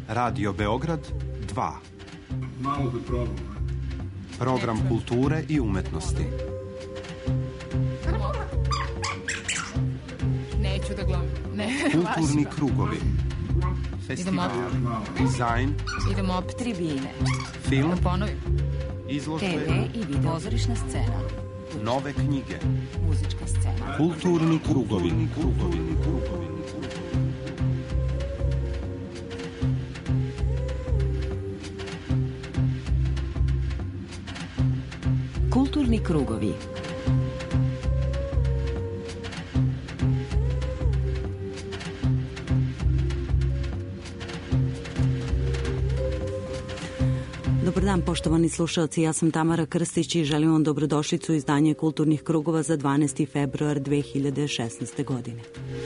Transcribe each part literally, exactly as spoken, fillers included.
Radio Beograd dva. Malo da probam. Program kulture i umetnosti. Neću da glumim. Ne, Kulturni važno. krugovi. Festival. Dizajn. Idemo op tribine. Film. Da ponovim. Izložbe. te ve i video. Pozorišna scena. Nove knjige. Muzička scena. Kulturni krugovi. Kulturni krugovi. Kulturni krugovi. Dobar dan, poštovani slušalci, ja sam Tamara Krstić i želim vam dobrodošlicu u izdanje Kulturnih krugova za dvanaesti februar dve hiljade šesnaeste. godine.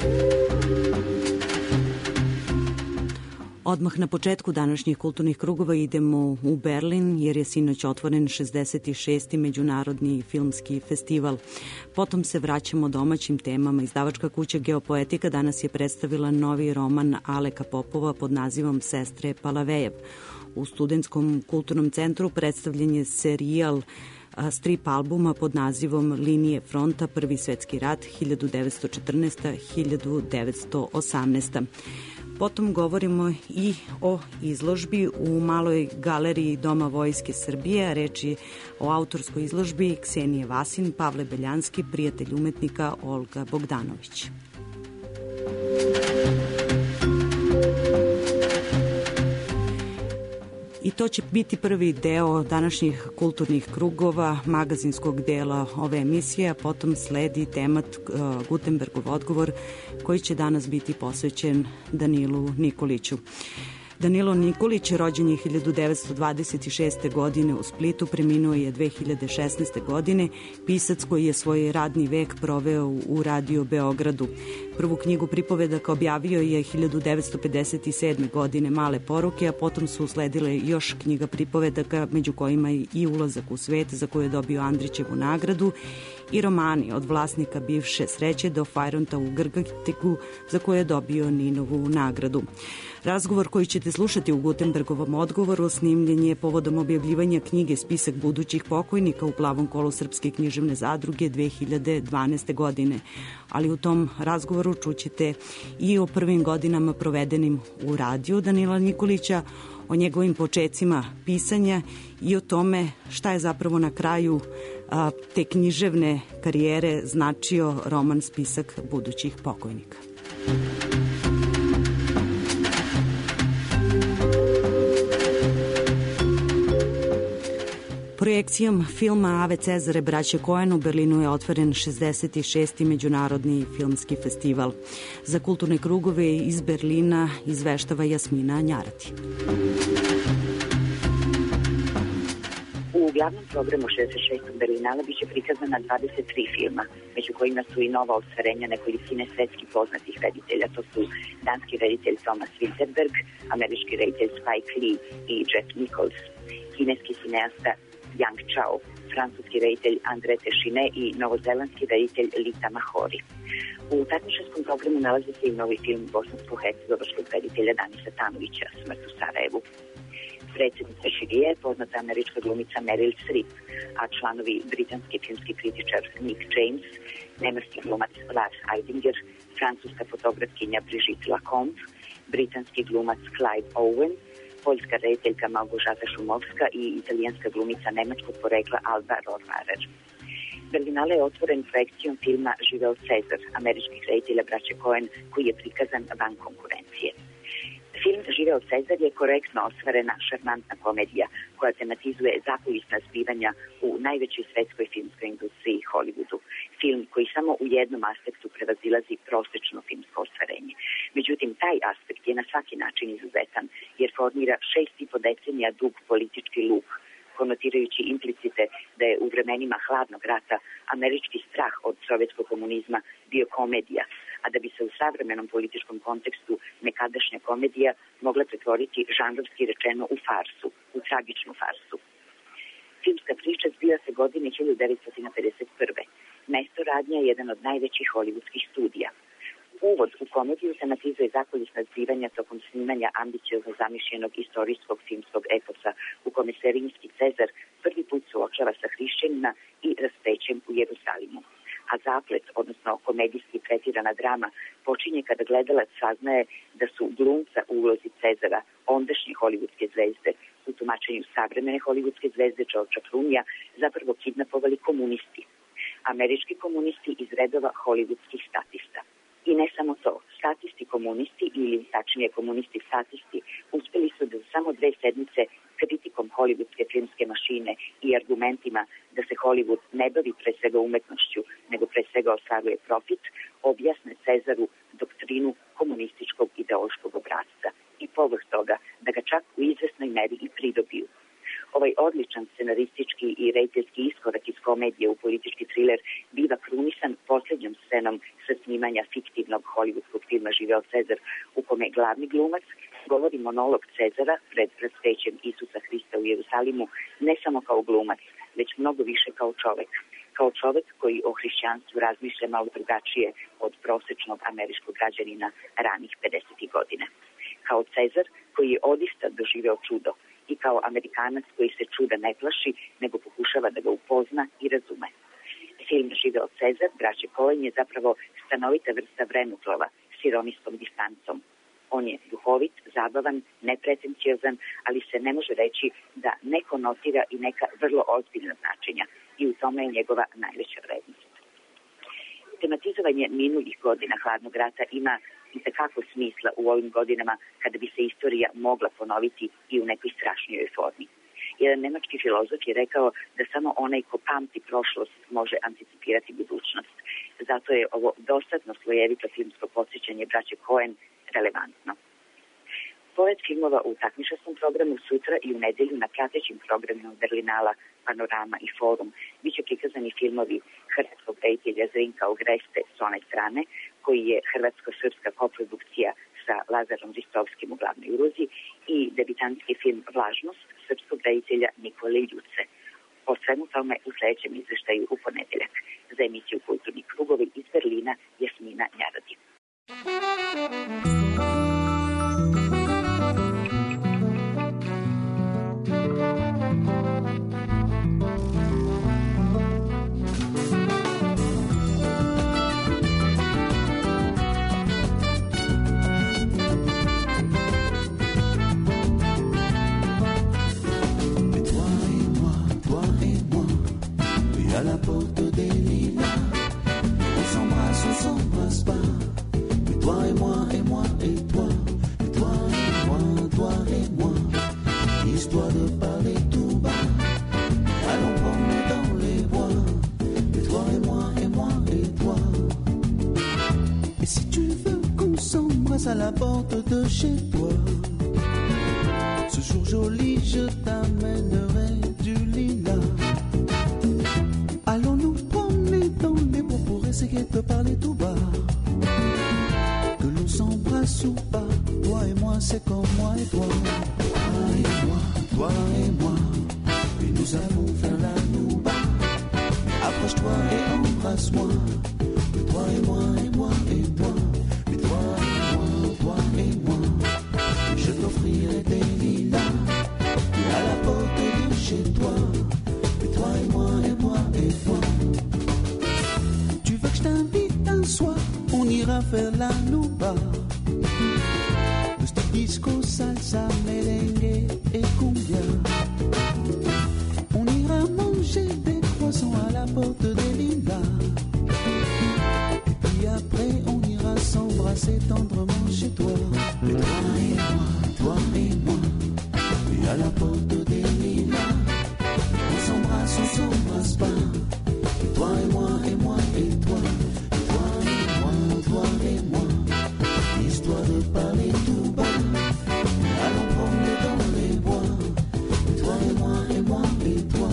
Odmah na početku današnjih kulturnih krugova idemo u Berlin jer je sinoć otvoren šezdeset šesti. Međunarodni filmski festival. Potom se vraćamo domaćim temama. Izdavačka kuća Geopoetika danas je predstavila novi roman Aleka Popova pod nazivom Sestre Palavejev. U Studentskom kulturnom centru predstavljen je serijal strip albuma pod nazivom Linije fronta, Prvi svetski rat hiljadu devetsto četrnaesta do hiljadu devetsto osamnaesta. Potom govorimo i o izložbi u Maloj galeriji Doma Vojske Srbije. Reč je o autorskoj izložbi Ksenije Vasin, Pavle Beljanski, prijatelj umetnika Olga Bogdanović. I to će biti prvi deo današnjih kulturnih krugova, magazinskog dela ove emisije, a potom sledi temat uh, Gutenbergov odgovor koji će danas biti posvećen Danilu Nikoliću. Danilo Nikolić rođen je hiljadu devetsto dvadeset šeste. godine u Splitu, preminuo je dve hiljade šesnaeste. godine, pisac koji je svoj radni vek proveo u Radio Beogradu. Prvu knjigu pripovedaka objavio je hiljadu devetsto pedeset sedme. godine Male poruke, a potom su usledile još knjiga pripovedaka, među kojima i Ulazak u svet, za koju je dobio Andrićevu nagradu, i romani Od vlasnika bivše sreće do Fajronta u Grgatiku, za koju je dobio Ninovu nagradu. Razgovor koji ćete slušati u Gutenbergovom odgovoru snimljen je povodom objavljivanja knjige Spisak budućih pokojnika u Plavom kolu Srpske književne zadruge dve hiljade dvanaeste. godine. Ali u tom razgovoru čućete i o prvim godinama provedenim u radiju Danila Nikolića, o njegovim počecima pisanja i o tome šta je zapravo na kraju a, te književne karijere značio roman Spisak budućih pokojnika. Projekcijom filma Ave Cezare braće Koen u Berlinu je otvoren šezdeset šesti. Međunarodni filmski festival. Za kulturne krugove iz Berlina izveštava Jasmina Njarati. U glavnom programu šezdeset šestog Berlinala biće prikazana dvadeset tri filma, među kojima su i nova ostvarenja nekolicine svetski poznatih reditelja. To su danski reditelj Thomas Vinterberg, američki reditelj Spike Lee i Jack Nichols, kineski cineasta Yang Chao, francuski reditelj André Téchiné i novozelandski reditelj Lita Mahori. U takmičarskom programu nalazi se i novi film bosansko-hercegovačkog reditelja Danisa Tanovića, Smrt u Sarajevu. Predsjednica žirije je poznata američka glumica Meryl Streep, a članovi britanski filmski kritičar Nick James, nemački glumac Lars Eidinger, francuska fotografkinja Brigitte Lacombe, britanski glumac Clive Owen, poljska rediteljka Malgožata Šumovska i italijanska glumica nemačkog porekla Alba Rohrwarer. Berlinale je otvoren projekcijom filma Živeo Cezar, američkih reditelja braće Koen, koji je prikazan van konkurencije. Film Živeo Cezar je korektno ostvarena šarmantna komedija koja tematizuje zakulisna zbivanja u najvećoj svetskoj filmskoj industriji Hollywoodu. Film koji samo u jednom aspektu prevazilazi prosečno filmsko ostvarenje. Međutim, taj aspekt je na svaki način izuzetan jer formira šest i po decenija dug politički luk, konotirajući implicite da je u vremenima hladnog rata američki strah od sovjetskog komunizma bio komedija, a da bi se u savremenom političkom kontekstu nekadašnja komedija mogla pretvoriti žanrovski rečeno u farsu, u tragičnu farsu. Filmska priča zbija se godine hiljadu devetsto pedeset prve. Mesto radnja je jedan od najvećih hollywoodskih studija. Uvod u komediju tematizuje zakulisna zbivanja tokom snimanja ambiciozno zamišljenog istorijskog filmskog eposa u kome se rimski Cezar prvi put suočava sa hrišćanima i raspećem u Jerusalimu. A zaplet, odnosno komedijski tretirana drama, počinje kada gledalac saznaje da su glumca u ulozi Cezara, ondašnje hollywoodske zvezde, u tumačenju savremene hollywoodske zvezde Georgea Clooneyja, zapravo kidnapovali komunisti. Američki komunisti iz redova hollywoodskih statista. I ne samo to, statisti komunisti ili tačnije komunisti statisti uspeli su da samo dve sedmice kritikom hollywoodske filmske mašine i argumentima da se Hollywood ne bavi pre svega umetnošću, nego pre svega ostvaruje profit, objasne Cezaru doktrinu komunističkog ideološkog obrazca i povrh toga da ga čak u izvesnoj meri i pridobiju. Ovaj odličan scenaristički i rejteljski iskorak iz komedije u politički thriller biva krunisan posljednjom scenom sa snimanja fiktivnog hollywoodskog filma Živeo Cezar, u kome glavni glumac govori monolog Cezara pred raspećem Isusa Hrista u Jerusalimu ne samo kao glumac, već mnogo više kao čovek. Kao čovek koji o hrišćanstvu razmišlja malo drugačije od prosečnog američkog građanina ranih pedesetih godina. Kao Cezar koji je odista doživeo čudo i kao Amerikanac koji se čuda ne plaši, nego pokušava da ga upozna i razume. Film Živeo Cezar, braće Coen, je zapravo stanovita vrsta vremeplova s ironijskom distancom. On je duhovit, zabavan, nepretenciozan, ali se ne može reći da ne konotira i neka vrlo ozbiljna značenja i u tome je njegova najveća vrednost. Tematizovanje minulih godina hladnog rata ima i takako smisla u ovim godinama kada bi se istorija mogla ponoviti i u nekoj strašnijoj formi. Jedan nemački filozof je rekao da samo onaj ko pamti prošlost može anticipirati budućnost. Zato je ovo dostatno slojevito filmsko podsjećanje braće Coen relevantno. Pored filmova u takmičarskom programu sutra i u nedelju na pratećim programima Berlinala, Panorama i Forum biće prikazani filmovi hrvatskog reditelja Zrinka Ogreste s one strane, koji je hrvatsko-srpska koprodukcija sa Lazarom Ristovskim u glavnoj ulozi, i debitanski film Vlažnost srpskog reditelja Nikole Ljuce. O svemu tome u sledećem izveštaju u ponedeljak. Za emisiju Kulturni krugovi iz Berlina, Jasmina Njaradi. À la porte des lilas, on s'embrasse, on s'embrasse pas. Et toi et moi, et moi et toi, et toi et moi, toi et moi. Histoire de parler tout bas, allons promener dans les bois. Et toi et moi, et moi et toi. Et si tu veux qu'on s'embrasse à la porte de chez toi, ce jour joli, je t'amènerai du lilas. Allons nous promener dans les bois pour essayer de parler tout bas. Que l'on s'embrasse ou pas, toi et moi c'est comme moi et toi. Toi et moi, toi et moi, et nous allons faire la nouba. Approche-toi et embrasse-moi. Mais toi et moi et moi et toi. Mais toi et moi, toi et moi, je t'offrirai des lilas à la porte de chez toi. Mais toi et moi et moi et toi. Tu veux que je t'invite un soir, on ira faire la nouba. Juste disco, salsa, merengue et cumbia. On ira manger des croissants à la porte des lilas. Et puis après on ira s'embrasser tendrement chez toi. Mais toi et moi, toi et moi, et à la porte des lilas. On s'embrasse, on s'embrasse pas. Et toi et moi, et moi et toi. Et toi et moi, toi et moi. Histoire de parler tout bas. Allons promener dans les bois. Et toi et moi, et moi et toi.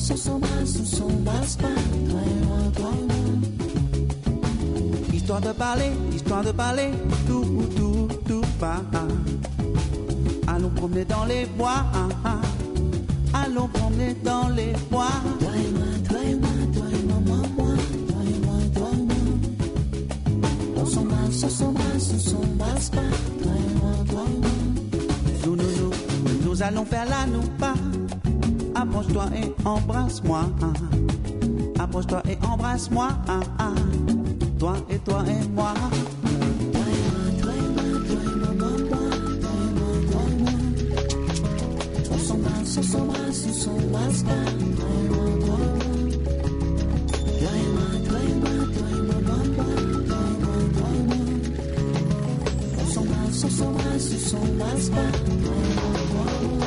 sans s'embrasse, on s'embrasse pas, toi et moi, toi et moi. Histoire de parler, histoire de parler, tout, tout, tout, pas. Allons promener dans les bois, allons promener dans les bois. Toi et moi, toi et moi, toi et moi, moi, moi, toi et moi, toi et moi. On s'embrasse, on s'embrasse, on s'embrasse pas, toi et moi, toi et moi. Nous, nous, nous, nous allons faire la nous pas. Approche-toi et embrasse-moi. Approche-toi et embrasse-moi. Toi et toi et moi. Toi et moi, toi et moi, toi et moi, moi, moi, toi et moi, toi et moi. On s'embrasse, on s'embrasse, on s'embrasse pas. Toi et moi, toi et moi. Toi et moi, toi et moi, toi et moi, moi, moi, toi et moi, toi et moi. On s'embrasse, on s'embrasse, on s'embrasse pas. Toi et moi, toi et moi.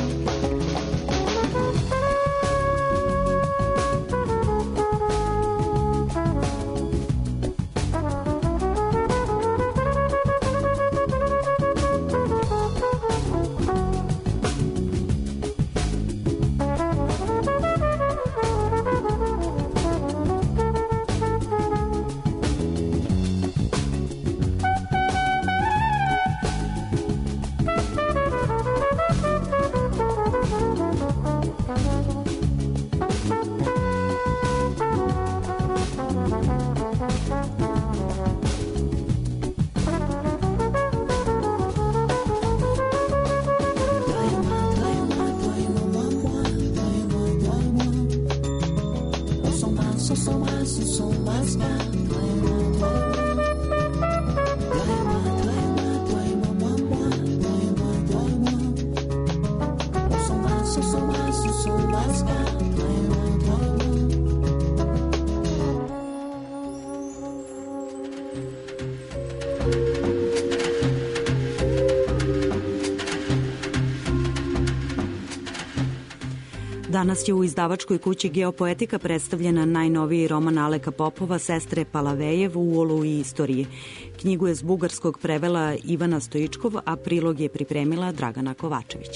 Danas je u izdavačkoj kući Geopoetika predstavljena najnoviji roman Aleka Popova Sestre Palavejev u Oluji istorije. Knjigu je s bugarskog prevela Ivana Stojičkov, a prilog je pripremila Dragana Kovačević.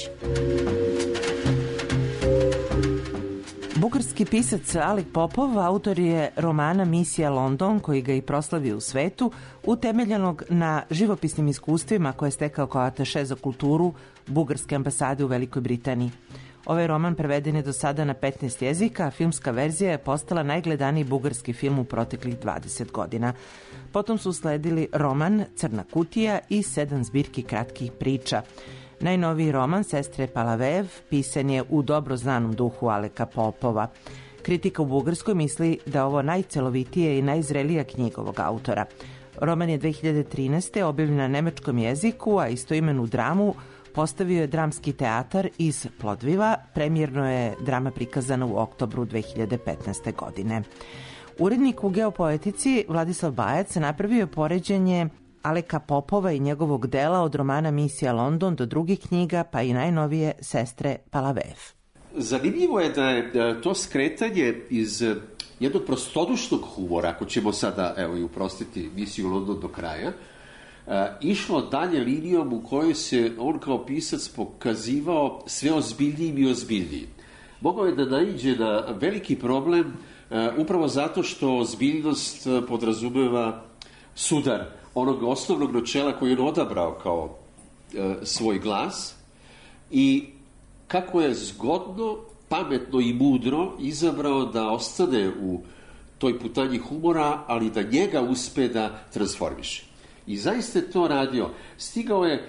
Bugarski pisac Alek Popov autor je romana Misija London, koji ga i proslavio u svetu, utemeljenog na živopisnim iskustvima koje je stekao kao ataše za kulturu Bugarske ambasade u Velikoj Britaniji. Ovaj roman preveden je do sada na petnaest jezika, a filmska verzija je postala najgledaniji bugarski film u proteklih dvadeset godina. Potom su usledili roman Crna kutija i sedam zbirki kratkih priča. Najnoviji roman Sestre Palavejev pisan je u dobro znanom duhu Aleka Popova. Kritika u Bugarskoj misli da je ovo najcelovitije i najzrelija knjiga ovog autora. Roman je dve hiljade trinaeste. objavljen na nemačkom jeziku, a istoimenu dramu postavio je Dramski teatar iz Plodviva. Premijerno je drama prikazana u oktobru dve hiljade petnaeste. godine. Urednik u Geopoetici Vladislav Bajac napravio je poređenje Aleka Popova i njegovog dela od romana Misija London do drugih knjiga, pa i najnovije Sestre Palavejev. Zanimljivo je da je to skretanje iz jednog prostodušnog humora, ako ćemo sada evo, i uprostiti Misiju London do kraja, išlo dalje linijom u kojoj se on kao pisac pokazivao sve ozbiljnijim i ozbiljnijim. Mogao je da naiđe na veliki problem upravo zato što ozbiljnost podrazumeva sudar onog osnovnog načela koji je on odabrao kao svoj glas i kako je zgodno, pametno i mudro izabrao da ostane u toj putanji humora, ali da njega uspe da transformiše. I zaista je to radio. Stigao je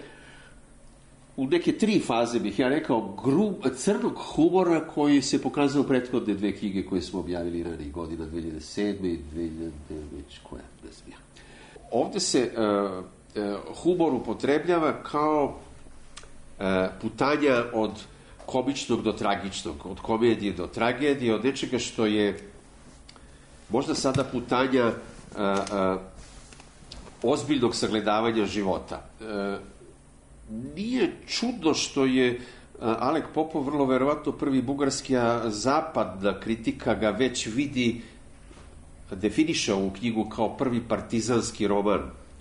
u neke tri faze, bih ja rekao, grub, crnog humora koji se pokazao u prethodne dve knjige koje smo objavili ranih godina, dve hiljade sedme i dve hiljade već koja, ne znam ja. Ovde se uh, uh, humor upotrebljava kao uh, putanja od komičnog do tragičnog, od komedije do tragedije, od nečega što je možda sada putanja uh, uh, ozbiljnog sagledavanja života. E, nije čudno što je Alek Popov vrlo verovatno prvi bugarski, a zapadna kritika ga već vidi, definiše ovu knjigu kao prvi partizanski roman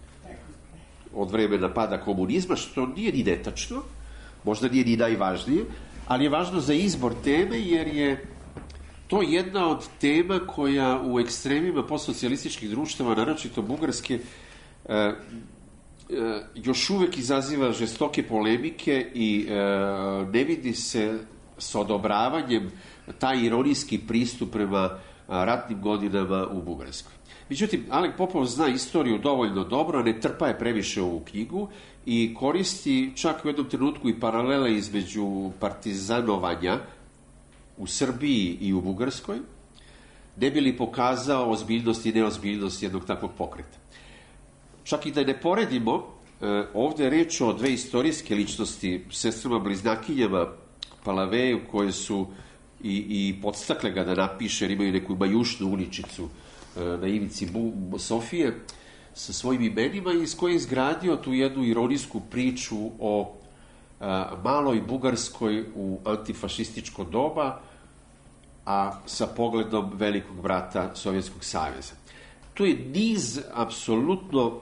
od vremena pada komunizma, što nije ni netačno, možda nije ni najvažnije, ali je važno za izbor teme, jer je to je jedna od tema koja u ekstremima postsocijalističkih društava, naročito Bugarske, e, e, još uvek izaziva žestoke polemike i e, ne vidi se s odobravanjem taj ironijski pristup prema ratnim godinama u Bugarskoj. Međutim, Alek Popov zna istoriju dovoljno dobro, ne trpa je previše ovu knjigu i koristi čak u jednom trenutku i paralele između partizanovanja u Srbiji i u Bugarskoj, ne bi li pokazao ozbiljnost i neozbiljnost jednog takvog pokreta. Čak i da ne poredimo, ovde je reč o dve istorijske ličnosti, sestrama bliznakinjama Palaveju, koje su i, i podstakle ga da napiše, jer imaju neku majušnu uličicu na ivici Bu, Sofije sa svojim imenima, iz koje je izgradio tu jednu ironijsku priču o a, maloj Bugarskoj u antifašističko doba, a sa pogledom velikog brata Sovjetskog saveza. Tu je niz apsolutno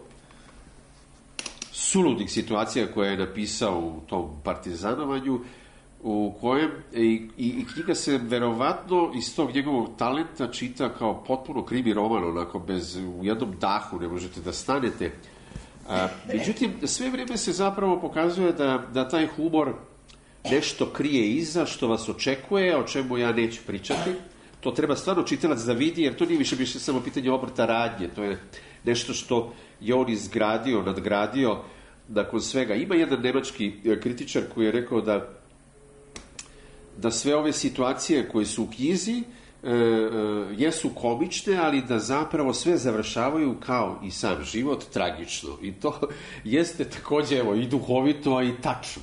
suludih situacija koje je napisao u tom partizanovanju, u kojem i, i, i knjiga se verovatno iz tog njegovog talenta čita kao potpuno krimi roman, onako bez, u jednom dahu ne možete da stanete. A, međutim, sve vreme se zapravo pokazuje da, da taj humor nešto krije iza, što vas očekuje, o čemu ja neću pričati. To treba stvarno čitalac da vidi, jer to nije više, više samo pitanje obrta radnje, to je nešto što je on izgradio, nadgradio nakon svega. Ima jedan nemački kritičar koji je rekao da da sve ove situacije koje su u knjizi e, e, jesu komične, ali da zapravo sve završavaju kao i sam život tragično. I to jeste takođe, evo, i duhovito, a i tačno.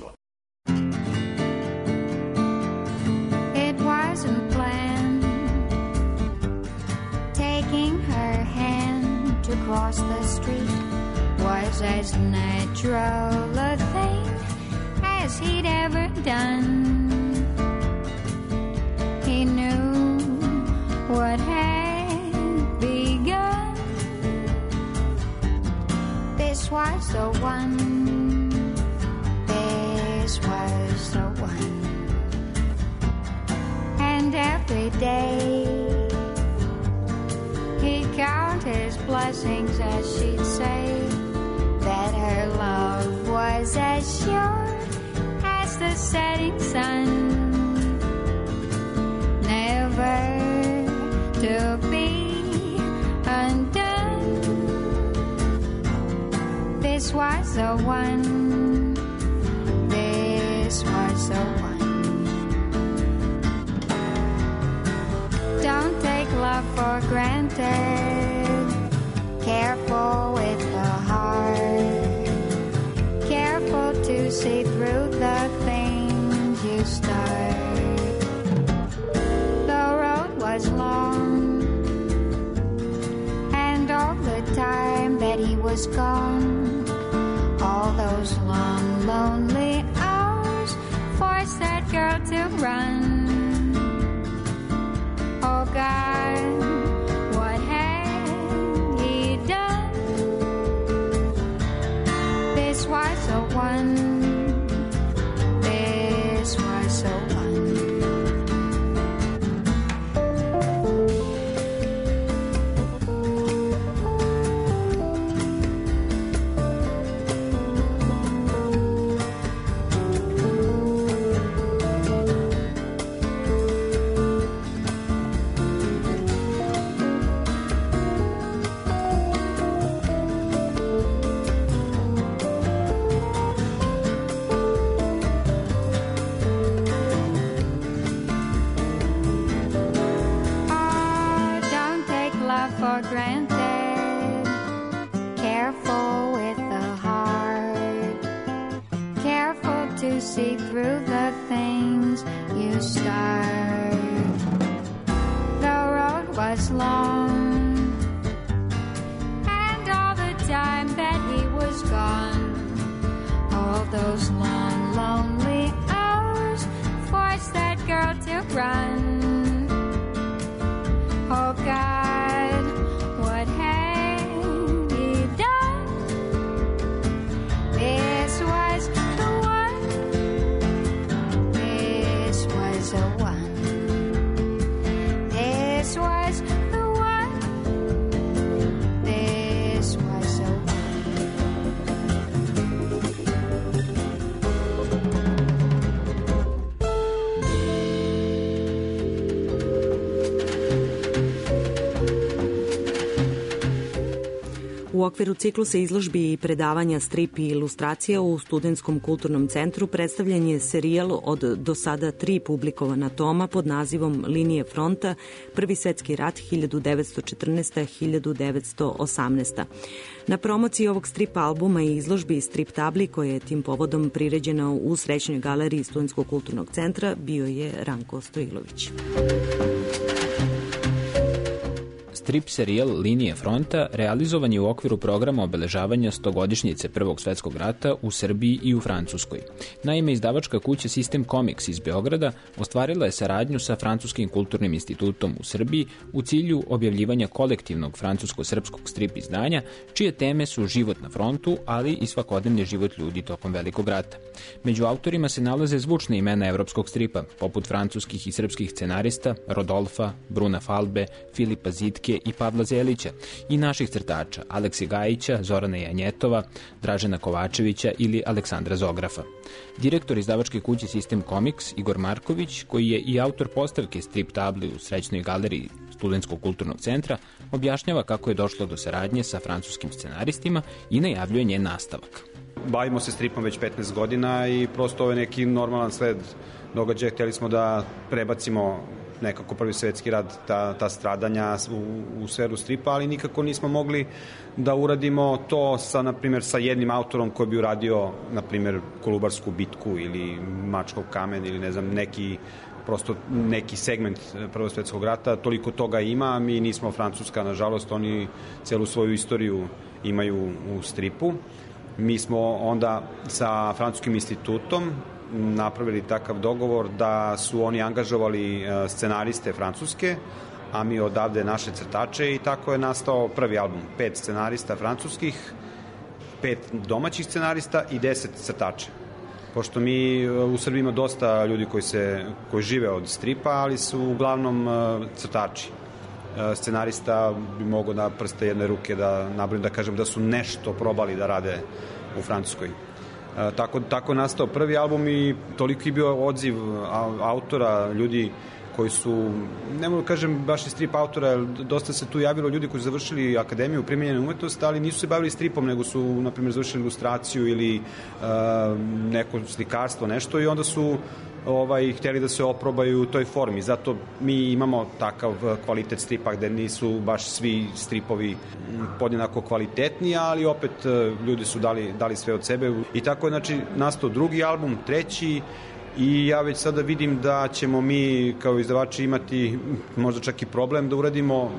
It wasn't planned, taking her hand to cross the street was as natural a thing as he'd ever done. He knew what had begun. This was the one. This was the one. And every day he'd count his blessings, as she'd say, that her love was as sure as the setting sun. Never to be undone. This was the one. This was the one. Don't take love for granted. Careful with the heart. Careful to see through the things you start. Was long, and all the time that he was gone, all those long, lonely hours forced that girl to run. Oh God, what had he done? This was the one. This was the one. See through the things you start. The road was long, and all the time that he was gone, all those long, lonely hours forced that girl to run. Oh God, what had he done? This was the one. This was the one. okviru ciklusa izložbi i predavanja strip i ilustracija u Studentskom kulturnom centru predstavljen je serijal od do sada tri publikovana toma pod nazivom Linije fronta, Prvi svetski rat hiljadu devetsto četrnaesta do hiljadu devetsto osamnaesta. Na promociji ovog strip albuma i izložbi i strip tabli koja je tim povodom priređena u Srećnoj galeriji Studentskog kulturnog centra bio je Ranko Stojilović. Strip serijal Linije fronta realizovan je u okviru programa obeležavanja stogodišnjice Prvog svetskog rata u Srbiji i u Francuskoj. Naime, izdavačka kuća Sistem Comics iz Beograda ostvarila je saradnju sa Francuskim kulturnim institutom u Srbiji u cilju objavljivanja kolektivnog francusko-srpskog strip izdanja, čije teme su život na frontu, ali i svakodnevni život ljudi tokom Velikog rata. Među autorima se nalaze zvučne imena evropskog stripa, poput francuskih i srpskih scenarista Rodolfa, Bruna Falbe, Filipa Zitke i Pavla Zelića i naših crtača Alekse Gajića, Zorana Janjetova, Dražena Kovačevića ili Aleksandra Zografa. Direktor izdavačke kuće Sistem Comics Igor Marković, koji je i autor postavke strip tabli u Srećnoj galeriji Studentskog kulturnog centra, objašnjava kako je došlo do saradnje sa francuskim scenaristima i najavljuje njen nastavak. Bavimo se stripom već petnaest godina i prosto ovo je neki normalan sled događaja. Hteli smo da prebacimo nekako Prvi svetski rat, ta, ta stradanja u, u sferu stripa, ali nikako nismo mogli da uradimo to sa, na primjer, sa jednim autorom koji bi uradio, na primjer, Kolubarsku bitku ili Mačkov kamen ili ne znam, neki prosto neki segment Prvog svetskog rata. Toliko toga ima, mi nismo Francuska, nažalost, oni celu svoju istoriju imaju u stripu. Mi smo onda sa Francuskim institutom napravili takav dogovor da su oni angažovali scenariste francuske, a mi odavde naše crtače i tako je nastao prvi album. Pet scenarista francuskih, pet domaćih scenarista i deset crtača. Pošto mi u Srbiji ima dosta ljudi koji, se, koji žive od stripa, ali su uglavnom crtači. Scenarista bi mogo na prste jedne ruke da nabrojim, da kažem da su nešto probali da rade u Francuskoj. Tako, tako je nastao prvi album i toliko je bio odziv autora, ljudi koji su, ne mogu kažem baš i strip autora, dosta se tu javilo ljudi koji su završili Akademiju primenjene umetnosti, ali nisu se bavili stripom, nego su, na primjer, završili ilustraciju ili uh, neko slikarstvo, nešto, i onda su ovaj, htjeli da se oprobaju u toj formi. Zato mi imamo takav kvalitet stripa gde nisu baš svi stripovi podjednako kvalitetni, ali opet ljudi su dali, dali sve od sebe. I tako je, znači, nastao drugi album, treći, i ja već sada vidim da ćemo mi kao izdavači imati možda čak i problem da uradimo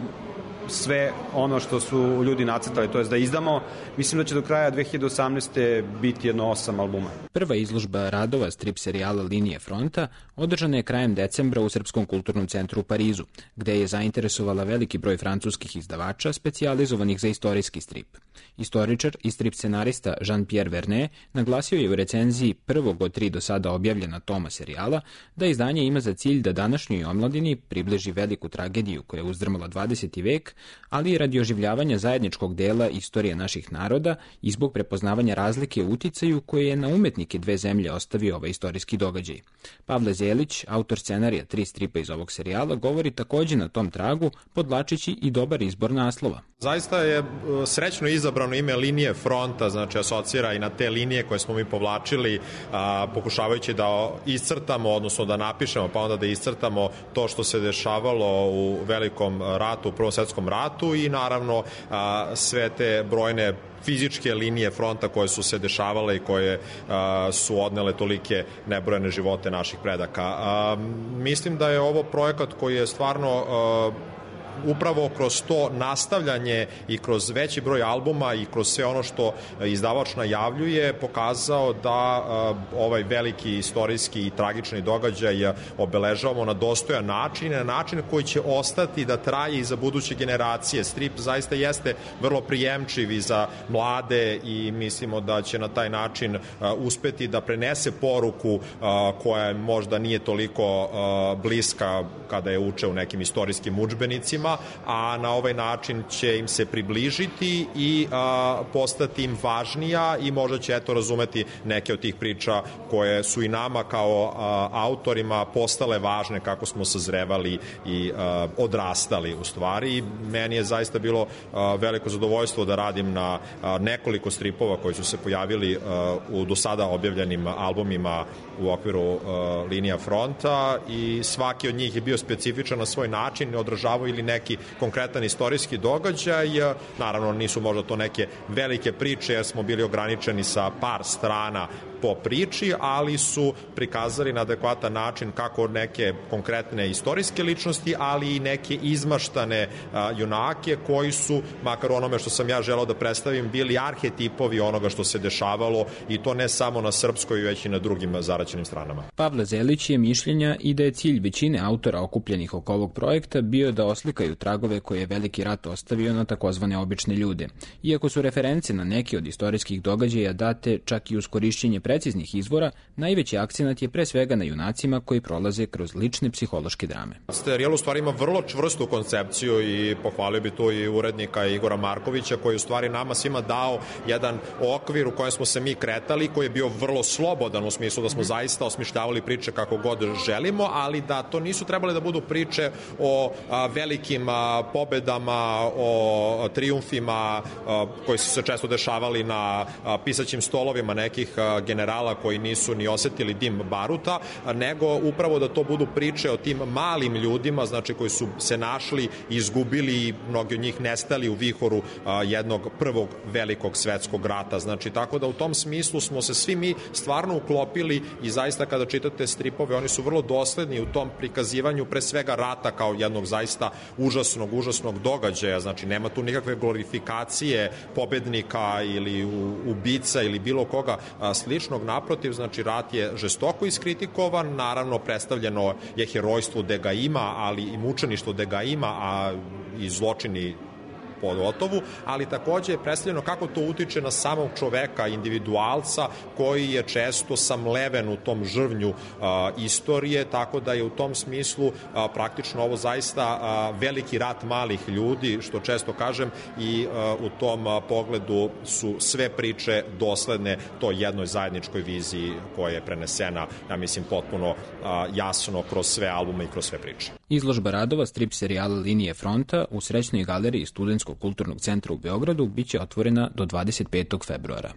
sve ono što su ljudi nacrtali, to je da izdamo. Mislim da će do kraja dve hiljade osamnaeste biti jedno osam albuma. Prva izložba radova strip serijala Linije fronta održana je krajem decembra u Srpskom kulturnom centru u Parizu, gde je zainteresovala veliki broj francuskih izdavača specijalizovanih za istorijski strip. Istoričar i strip scenarista Jean-Pierre Vernet naglasio je u recenziji prvog od tri do sada objavljena toma serijala da izdanje ima za cilj da današnjoj omladini približi veliku tragediju koja je uzdrmala dvadeseti vek, ali i radi oživljavanja zajedničkog dela istorije naših naroda i zbog prepoznavanja razlike u uticaju koje je na umetnike dve zemlje ostavio ovaj istorijski događaj. Pavle Zelić, autor scenarija tri stripa iz ovog serijala, govori takođe na tom tragu, podvlačeći i dobar izbor naslova. Zaista je srećno izabrano ime Linije fronta, znači asocira i na te linije koje smo mi povlačili, a, pokušavajući da iscrtamo, odnosno da napišemo, pa onda da iscrtamo to što se dešavalo u Velikom ratu, u Prvom svetskom ratu i naravno a, sve te brojne fizičke linije fronta koje su se dešavale i koje a, su odnele tolike nebrojene živote naših predaka. A, mislim da je ovo projekat koji je stvarno a, upravo kroz to nastavljanje i kroz veći broj albuma i kroz sve ono što izdavač najavljuje pokazao da uh, ovaj veliki istorijski i tragični događaj obeležavamo na dostojan način, na način koji će ostati da traje i za buduće generacije. Strip zaista jeste vrlo prijemčiv i za mlade i mislimo da će na taj način uh, uspeti da prenese poruku uh, koja možda nije toliko uh, bliska kada je uče u nekim istorijskim udžbenicima, njima, a na ovaj način će im se približiti i a, postati im važnija i možda će eto razumeti neke od tih priča koje su i nama kao a, autorima postale važne kako smo sazrevali i a, odrastali u stvari. I meni je zaista bilo a, veliko zadovoljstvo da radim na a, nekoliko stripova koji su se pojavili a, u do sada objavljenim albumima u okviru uh, linija fronta i svaki od njih je bio specifičan na svoj način, odražavao ili neki konkretan istorijski događaj. Naravno nisu možda to neke velike priče jer smo bili ograničeni sa par strana po priči, ali su prikazali na adekvatan način kako neke konkretne istorijske ličnosti, ali i neke izmaštane a, junake koji su, makar onome što sam ja želao da predstavim, bili arhetipovi onoga što se dešavalo i to ne samo na srpskoj, već i na drugim zaraćenim stranama. Pavle Zelić je mišljenja i da je cilj većine autora okupljenih oko ovog projekta bio da oslikaju tragove koje je Veliki rat ostavio na takozvane obične ljude. Iako su reference na neki od istorijskih događaja date čak i uz korišćenje preciznih izvora, najveći akcenat je pre svega na junacima koji prolaze kroz lične psihološke drame. Serijal u stvari ima vrlo čvrstu koncepciju i pohvalio bi tu i urednika Igora Markovića koji u stvari nama svima dao jedan okvir u kojem smo se mi kretali, koji je bio vrlo slobodan u smislu da smo zaista osmišljavali priče kako god želimo, ali da to nisu trebale da budu priče o a, velikim a, pobedama, o trijumfima a, koji su se često dešavali na a, pisaćim stolovima nekih a, generala koji nisu ni osetili dim baruta, nego upravo da to budu priče o tim malim ljudima, znači koji su se našli, izgubili i mnogi od njih nestali u vihoru a, jednog prvog velikog svetskog rata. Znači, tako da u tom smislu smo se svi mi stvarno uklopili i zaista kada čitate stripove, oni su vrlo dosledni u tom prikazivanju pre svega rata kao jednog zaista užasnog, užasnog događaja. Znači, nema tu nikakve glorifikacije pobednika ili ubica ili bilo koga a, sličnog. Naprotiv, znači, rat je žestoko iskritikovan, naravno predstavljeno je herojstvo gde ga ima, ali i mučeništvo gde ga ima, a i zločini pogotovo, ali takođe je predstavljeno kako to utiče na samog čoveka, individualca, koji je često samleven u tom žrvnju a, istorije, tako da je u tom smislu a, praktično ovo zaista a, veliki rat malih ljudi, što često kažem, i a, u tom a, pogledu su sve priče dosledne toj jednoj zajedničkoj viziji koja je prenesena, ja mislim, potpuno a, jasno kroz sve albume i kroz sve priče. Izložba radova strip serijala Linije fronta u Srećnoj galeriji Studentskog kulturnog centra u Beogradu biće otvorena do dvadeset petog februara.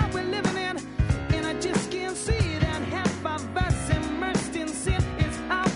It's our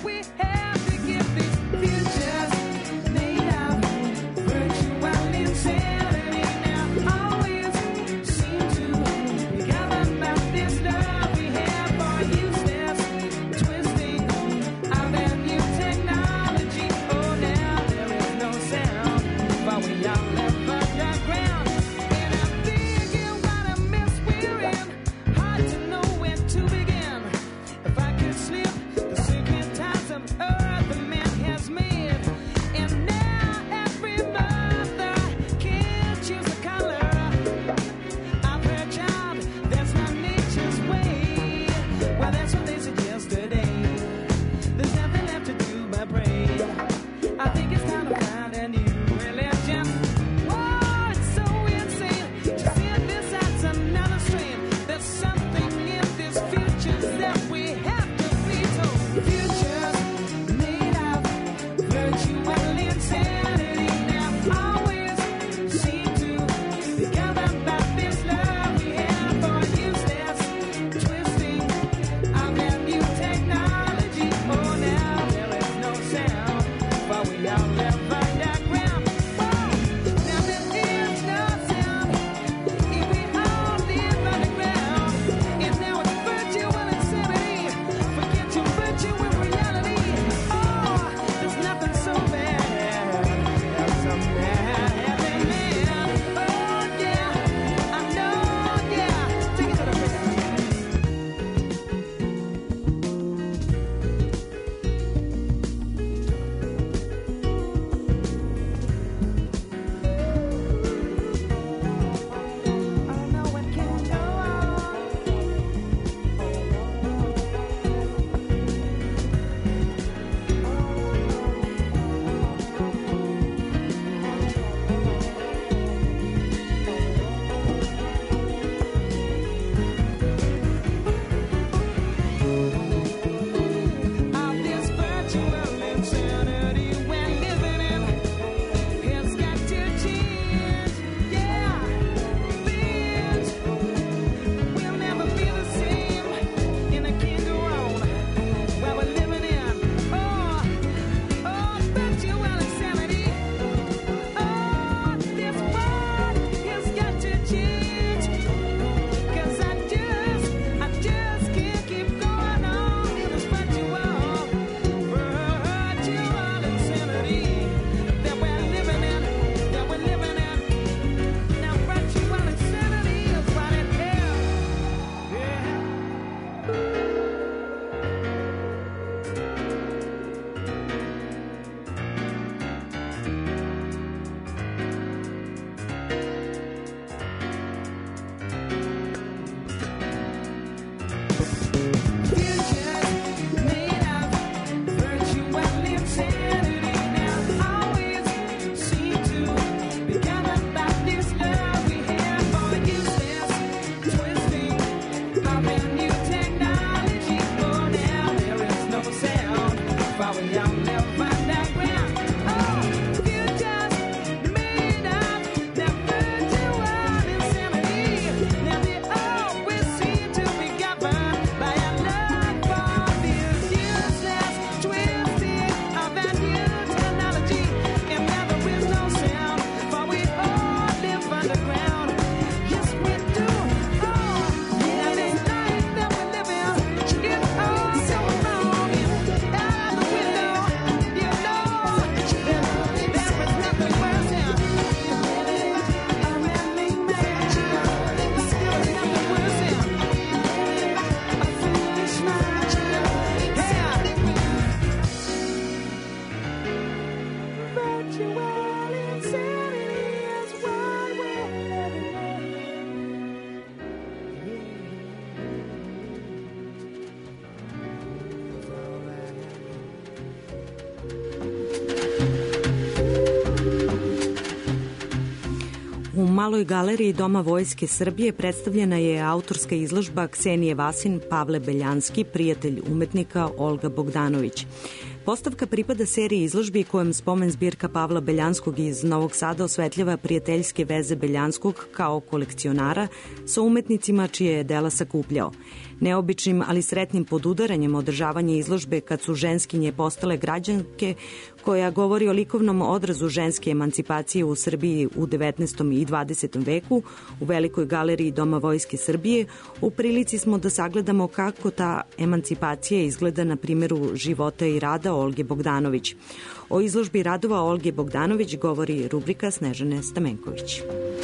Maloj galeriji Doma Vojske Srbije predstavljena je autorska izložba Ksenije Vasin, Pavle Beljanski, prijatelj umetnika Olga Bogdanović. Postavka pripada seriji izložbi kojom spomen zbirka Pavla Beljanskog iz Novog Sada osvetljava prijateljske veze Beljanskog kao kolekcionara sa umetnicima čije je dela sakupljao. Neobičnim, ali sretnim podudaranjem održavanja izložbe kad su ženskinje postale građanke, koja govori o likovnom odrazu ženske emancipacije u Srbiji u devetnaestom i dvadesetom veku, u Velikoj galeriji Doma Vojske Srbije, u prilici smo da sagledamo kako ta emancipacija izgleda na primjeru života i rada Olge Bogdanović. O izložbi radova Olge Bogdanović govori rubrika Snežane Stamenković.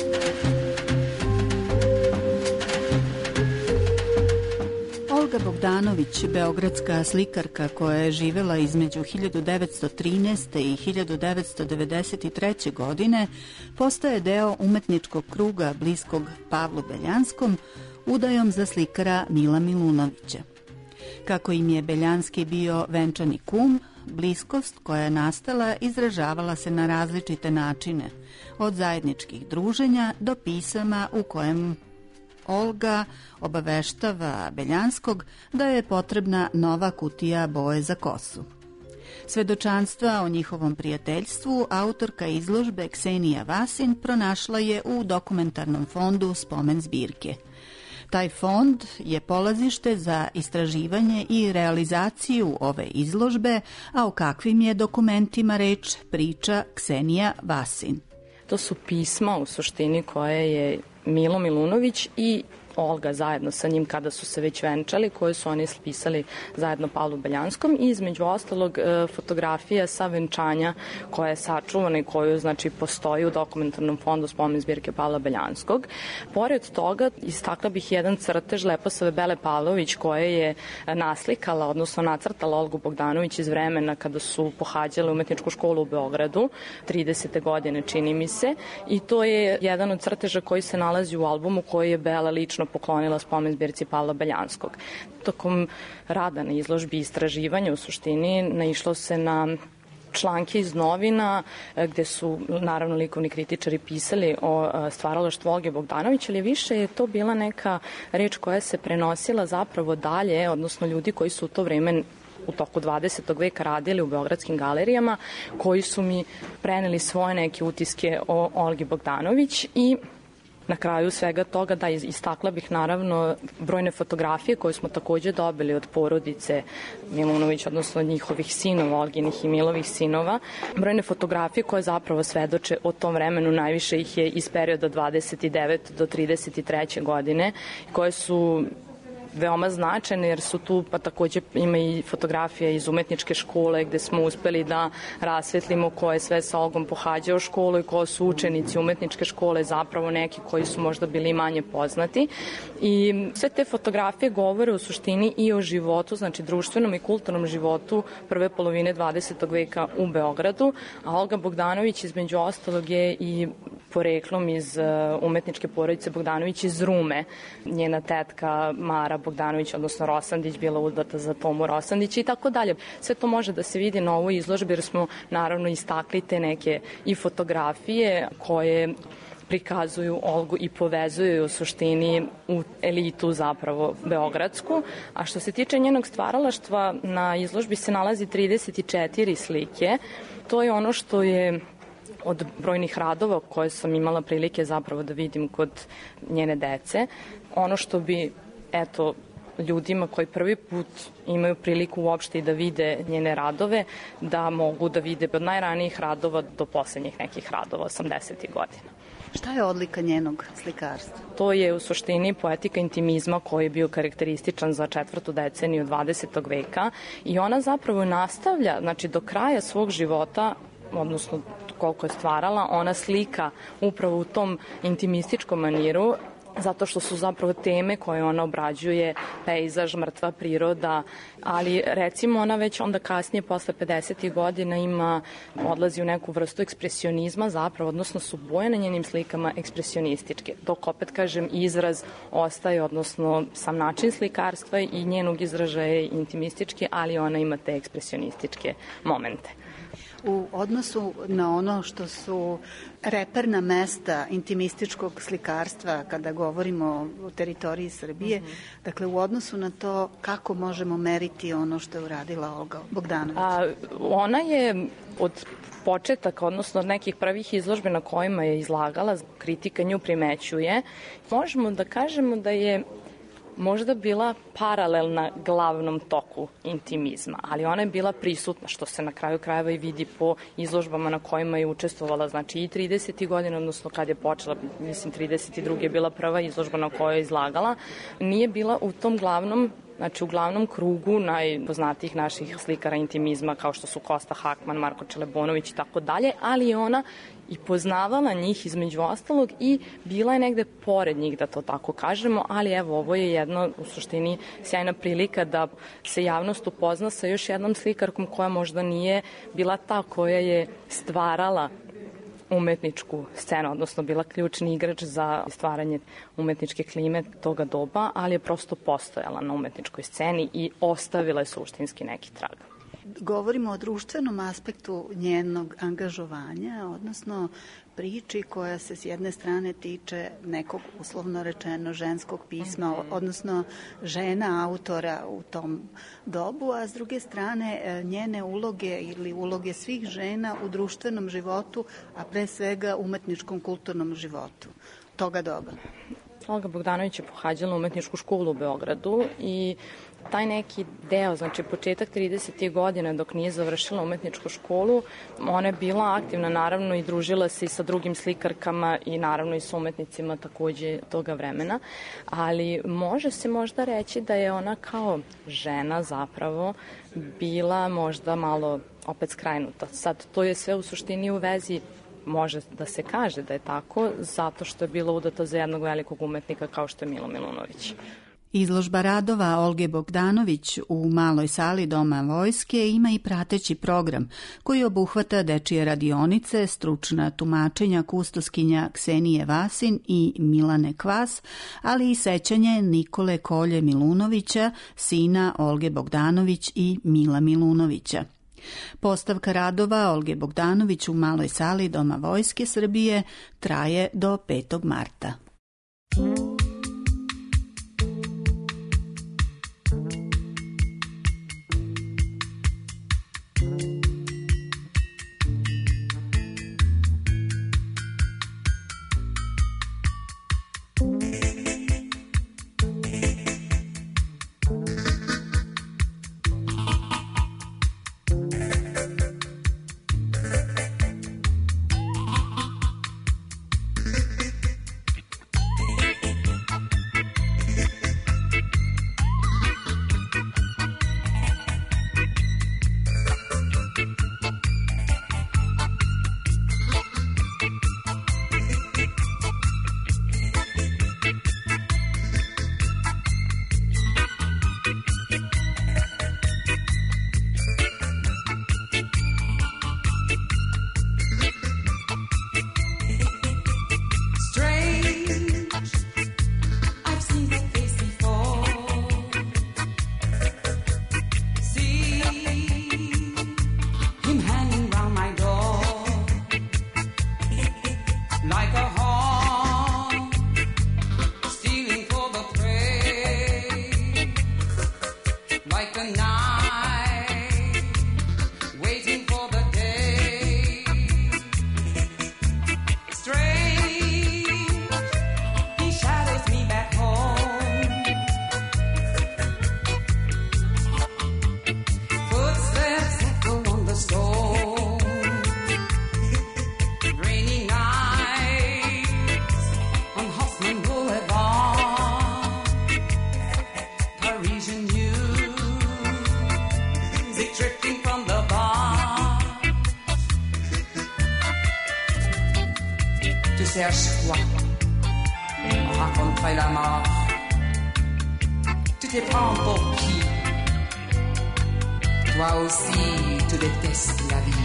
Olga Bogdanović, beogradska slikarka koja je živela između hiljadu devetsto trinaeste. i hiljadu devetsto devedeset treće. godine, postaje deo umetničkog kruga bliskog Pavlu Beljanskom, udajom za slikara Mila Milunovića. Kako im je Beljanski bio venčani kum, bliskost koja je nastala izražavala se na različite načine, od zajedničkih druženja do pisama u kojem Olga obaveštava Beljanskog da je potrebna nova kutija boje za kosu. Svedočanstva o njihovom prijateljstvu autorka izložbe Ksenija Vasin pronašla je u dokumentarnom fondu Spomen zbirke. Taj fond je polazište za istraživanje i realizaciju ove izložbe, a o kakvim je dokumentima reč priča Ksenija Vasin. To su pisma u suštini koje je Milo Milunović i Olga zajedno sa njim kada su se već venčali, koje su oni pisali zajedno Pavlu Beljanskom i između ostalog fotografija sa venčanja koja je sačuvana i koju znači postoji u dokumentarnom fondu Spomen zbirke Pavla Beljanskog. Pored toga istakla bih jedan crtež Leposave Bele Pavlović koja je naslikala, odnosno nacrtala Olgu Bogdanović iz vremena kada su pohađale umetničku školu u Beogradu, tridesete godine čini mi se, i to je jedan od crteža koji se nalazi u albumu koji je Bela lično poklonila Spomen zbirci Pavla Beljanskog. Tokom rada na izložbi i istraživanja u suštini naišlo se na članke iz novina gde su naravno likovni kritičari pisali o stvaralaštvu Olge Bogdanović, ali više je to bila neka reč koja se prenosila zapravo dalje, odnosno ljudi koji su u to vreme u toku dvadesetog veka radili u beogradskim galerijama, koji su mi preneli svoje neke utiske o Olgi Bogdanović. I na kraju svega toga da istakla bih naravno brojne fotografije koje smo takođe dobili od porodice Milunović, odnosno od njihovih sinova, Olginih i Milovih sinova. Brojne fotografije koje zapravo svedoče o tom vremenu, najviše ih je iz perioda dvadeset devete do trideset treće godine, koje su veoma značajne jer su tu, pa takođe ima i fotografija iz umetničke škole gde smo uspeli da rasvetlimo ko je sve sa Olgom pohađao školu i ko su učenici umetničke škole, zapravo neki koji su možda bili manje poznati. I sve te fotografije govore u suštini i o životu, znači društvenom i kulturnom životu prve polovine dvadesetog veka u Beogradu, a Olga Bogdanović između ostalog je i poreklom iz umetničke porodice Bogdanović iz Rume. Njena tetka Mara Bogdanović, odnosno Rosandić, bila udata za Tomu Rosandić i tako dalje. Sve to može da se vidi na ovoj izložbi jer smo naravno istakli te neke i fotografije koje prikazuju Olgu i povezuju u suštini u elitu zapravo beogradsku. A što se tiče njenog stvaralaštva, na izložbi se nalazi trideset četiri slike. To je ono što je od brojnih radova koje sam imala prilike zapravo da vidim kod njene dece. Ono što bi, eto, ljudima koji prvi put imaju priliku uopšte i da vide njene radove, da mogu da vide od najranijih radova do poslednjih nekih radova, osamdesetih godina. Šta je odlika njenog slikarstva? To je u suštini poetika intimizma koji je bio karakterističan za četvrtu deceniju dvadesetog veka i ona zapravo nastavlja, znači do kraja svog života, odnosno koliko je stvarala, ona slika upravo u tom intimističkom maniru, zato što su zapravo teme koje ona obrađuje, pejzaž, mrtva priroda, ali recimo ona već onda kasnije, posle pedesetih godina, ima, odlazi u neku vrstu ekspresionizma zapravo, odnosno su boje na njenim slikama ekspresionističke. Dok opet, kažem, izraz ostaje, odnosno sam način slikarstva i njenog izražaja je intimistički, ali ona ima te ekspresionističke momente. u odnosu na ono što su reperna mesta intimističkog slikarstva kada govorimo o teritoriji Srbije, mm -hmm. dakle u odnosu na to kako možemo meriti ono što je uradila Olga Bogdanović? A, ona je od početaka, odnosno od nekih prvih izložbe na kojima je izlagala, kritika nju primećuje, možemo da kažemo da je možda bila paralelna glavnom toku intimizma, ali ona je bila prisutna, što se na kraju krajeva i vidi po izložbama na kojima je učestvovala, znači i tridesetih godina, odnosno kad je počela, mislim trideset druge je bila prva izložba na kojoj je izlagala, nije bila u tom glavnom, znači u glavnom krugu najpoznatijih naših slikara intimizma kao što su Kosta Hakman, Marko Čelebonović i tako dalje, ali je ona i poznavala njih između ostalog i bila je negde pored njih, da to tako kažemo, ali evo ovo je jedno u suštini sjajna prilika da se javnost upozna sa još jednom slikarkom koja možda nije bila ta koja je stvarala umetničku scenu, odnosno bila ključni igrač za stvaranje umetničke klime toga doba, ali je prosto postojala na umetničkoj sceni i ostavila je suštinski neki trag. Govorimo o društvenom aspektu njenog angažovanja, odnosno priči koja se s jedne strane tiče nekog uslovno rečeno ženskog pisma, odnosno žena autora u tom dobu, a s druge strane njene uloge ili uloge svih žena u društvenom životu, a pre svega umetničkom kulturnom životu toga doba. Olga Bogdanović je pohađala umetničku školu u Beogradu i taj neki deo, znači početak tridesetih godina dok nije završila umetničku školu, ona je bila aktivna naravno i družila se i sa drugim slikarkama i naravno i sa umetnicima takođe toga vremena, ali može se možda reći da je ona kao žena zapravo bila možda malo opet skrajnuta. Sad, to je sve u suštini u vezi, može da se kaže da je tako, zato što je bila udata za jednog velikog umetnika kao što je Milo Milunović. Izložba radova Olge Bogdanović u maloj sali Doma vojske ima i prateći program koji obuhvata dečije radionice, stručna tumačenja kustoskinja Ksenije Vasin i Milane Kvas, ali i sećanje Nikole Kolje Milunovića, sina Olge Bogdanović i Mila Milunovića. Postavka radova Olge Bogdanović u maloj sali Doma vojske Srbije traje do petog marta. cherches quoi? On raconterait la mort. Tu te prends pour qui? Toi aussi, tu détestes la vie.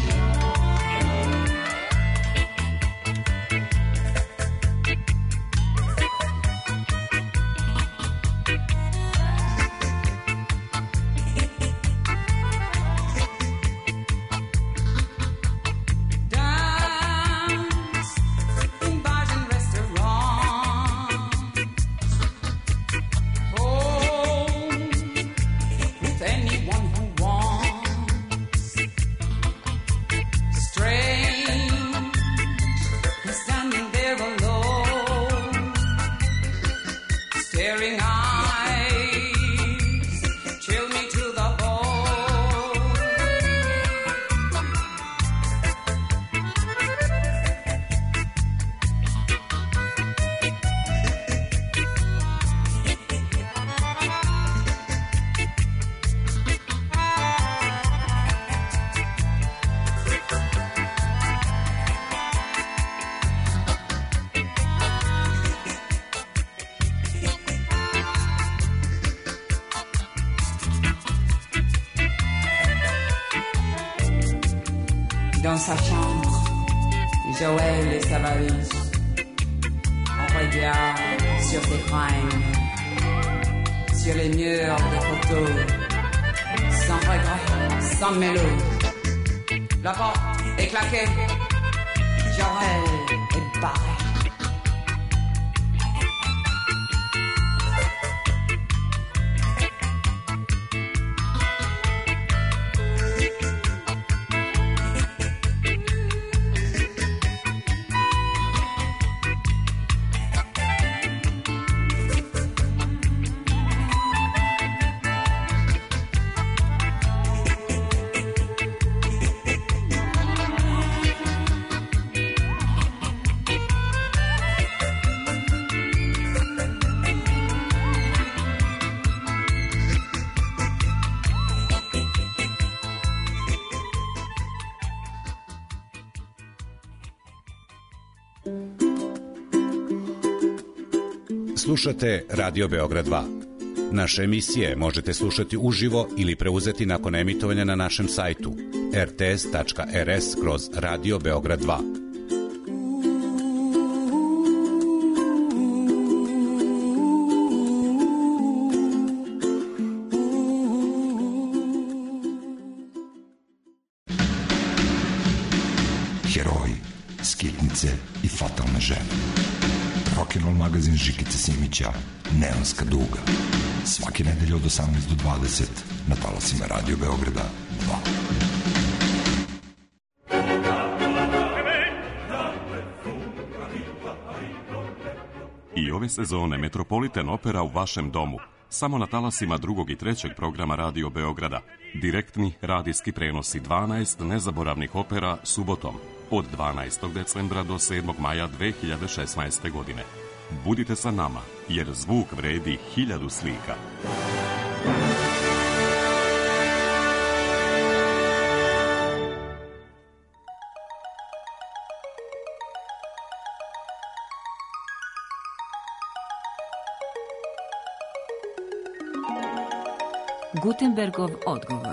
Dans sa chambre, Joël et sa valise. On regarde sur ses fringues, sur les murs de photos, sans regret, sans mélo. La porte est claquée, Joël est barré. Slušate Radio Beograd dva. Naše emisije možete slušati uživo ili preuzeti nakon emitovanja na našem sajtu r t s tačka r s kroz Radio Beograd dva. Heroji, skitnice i fatalne žene. Rock'n'Roll magazin Žikice Simića, Neonska duga. Svake nedelje od osamnaest do dvadeset na talasima Radio Beograda dva. I ove sezone Metropolitan Opera u vašem domu. Samo na talasima drugog i trećeg programa Radio Beograda. Direktni radijski prenosi dvanaest nezaboravnih opera subotom od dvanaestog decembra do sedmog maja dve hiljade šesnaeste. godine. Budite sa nama, jer zvuk vredi hiljadu slika. Gutenbergov odgovor.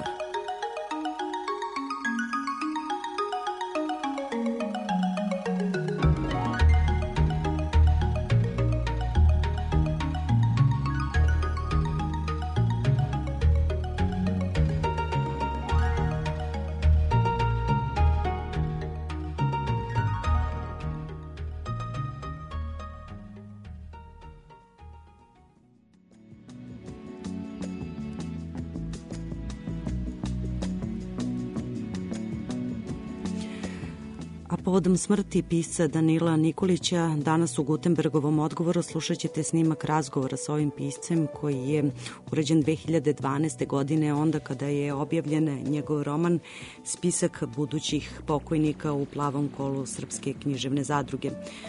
Povodom smrti pisca Danila Nikolića, danas u Gutenbergovom odgovoru slušat ćete snimak razgovora sa ovim piscem koji je urađen dve hiljade dvanaeste. godine, onda kada je objavljen njegov roman Spisak budućih pokojnika u plavom kolu Srpske književne zadruge.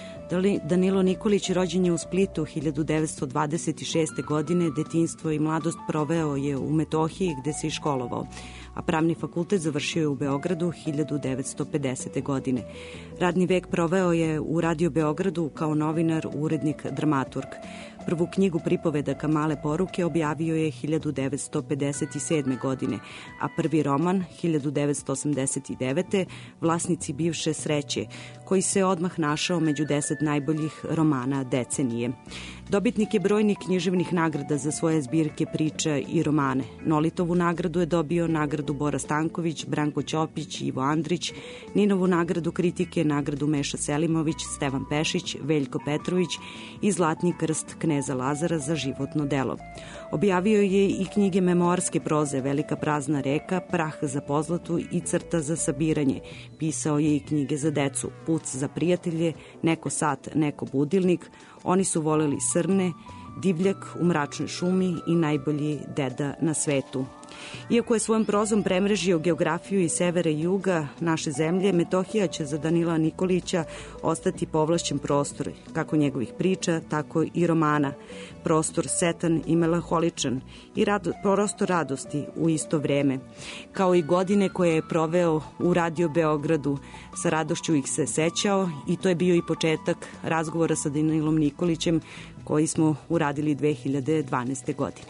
Danilo Nikolić rođen je u Splitu hiljadu devetsto dvadeset šeste. godine, detinjstvo i mladost proveo je u Metohiji gde se i školovao, a pravni fakultet završio je u Beogradu hiljadu devetsto pedesete. godine. Radni vek proveo je u Radio Beogradu kao novinar, urednik, dramaturg. Prvu knjigu pripovedaka Male poruke objavio je hiljadu devetsto pedeset sedme. godine, a prvi roman hiljadu devetsto osamdeset devete. Vlasnici bivše sreće, koji se odmah našao među deset najboljih romana decenije. Dobitnik je brojnih književnih nagrada za svoje zbirke priča i romane. Nolitovu nagradu je dobio nagradu Bora Stanković, Branko Ćopić, Ivo Andrić, Ninovu nagradu kritike, nagradu Meša Selimović, Stevan Pešić, Veljko Petrović i Zlatni krst kneza Lazara za životno delo. Objavio je i knjige memoarske proze Velika prazna reka, Prah za pozlatu i Crta za sabiranje. Pisao je i knjige za decu, Puc za prijatelje, Neko sat, neko budilnik, Oni su voleli srne, Divljak u mračnoj šumi i Najbolji deda na svetu. Iako je svojom prozom premrežio geografiju i severa i juga naše zemlje, Metohija će za Danila Nikolića ostati povlašćen prostor, kako njegovih priča, tako i romana. Prostor setan i melanholičan i rado, prostor radosti u isto vreme. Kao i godine koje je proveo u Radio Beogradu, sa radošću ih se sećao i to je bio i početak razgovora sa Danilom Nikolićem koji smo uradili dve hiljade dvanaeste. godine.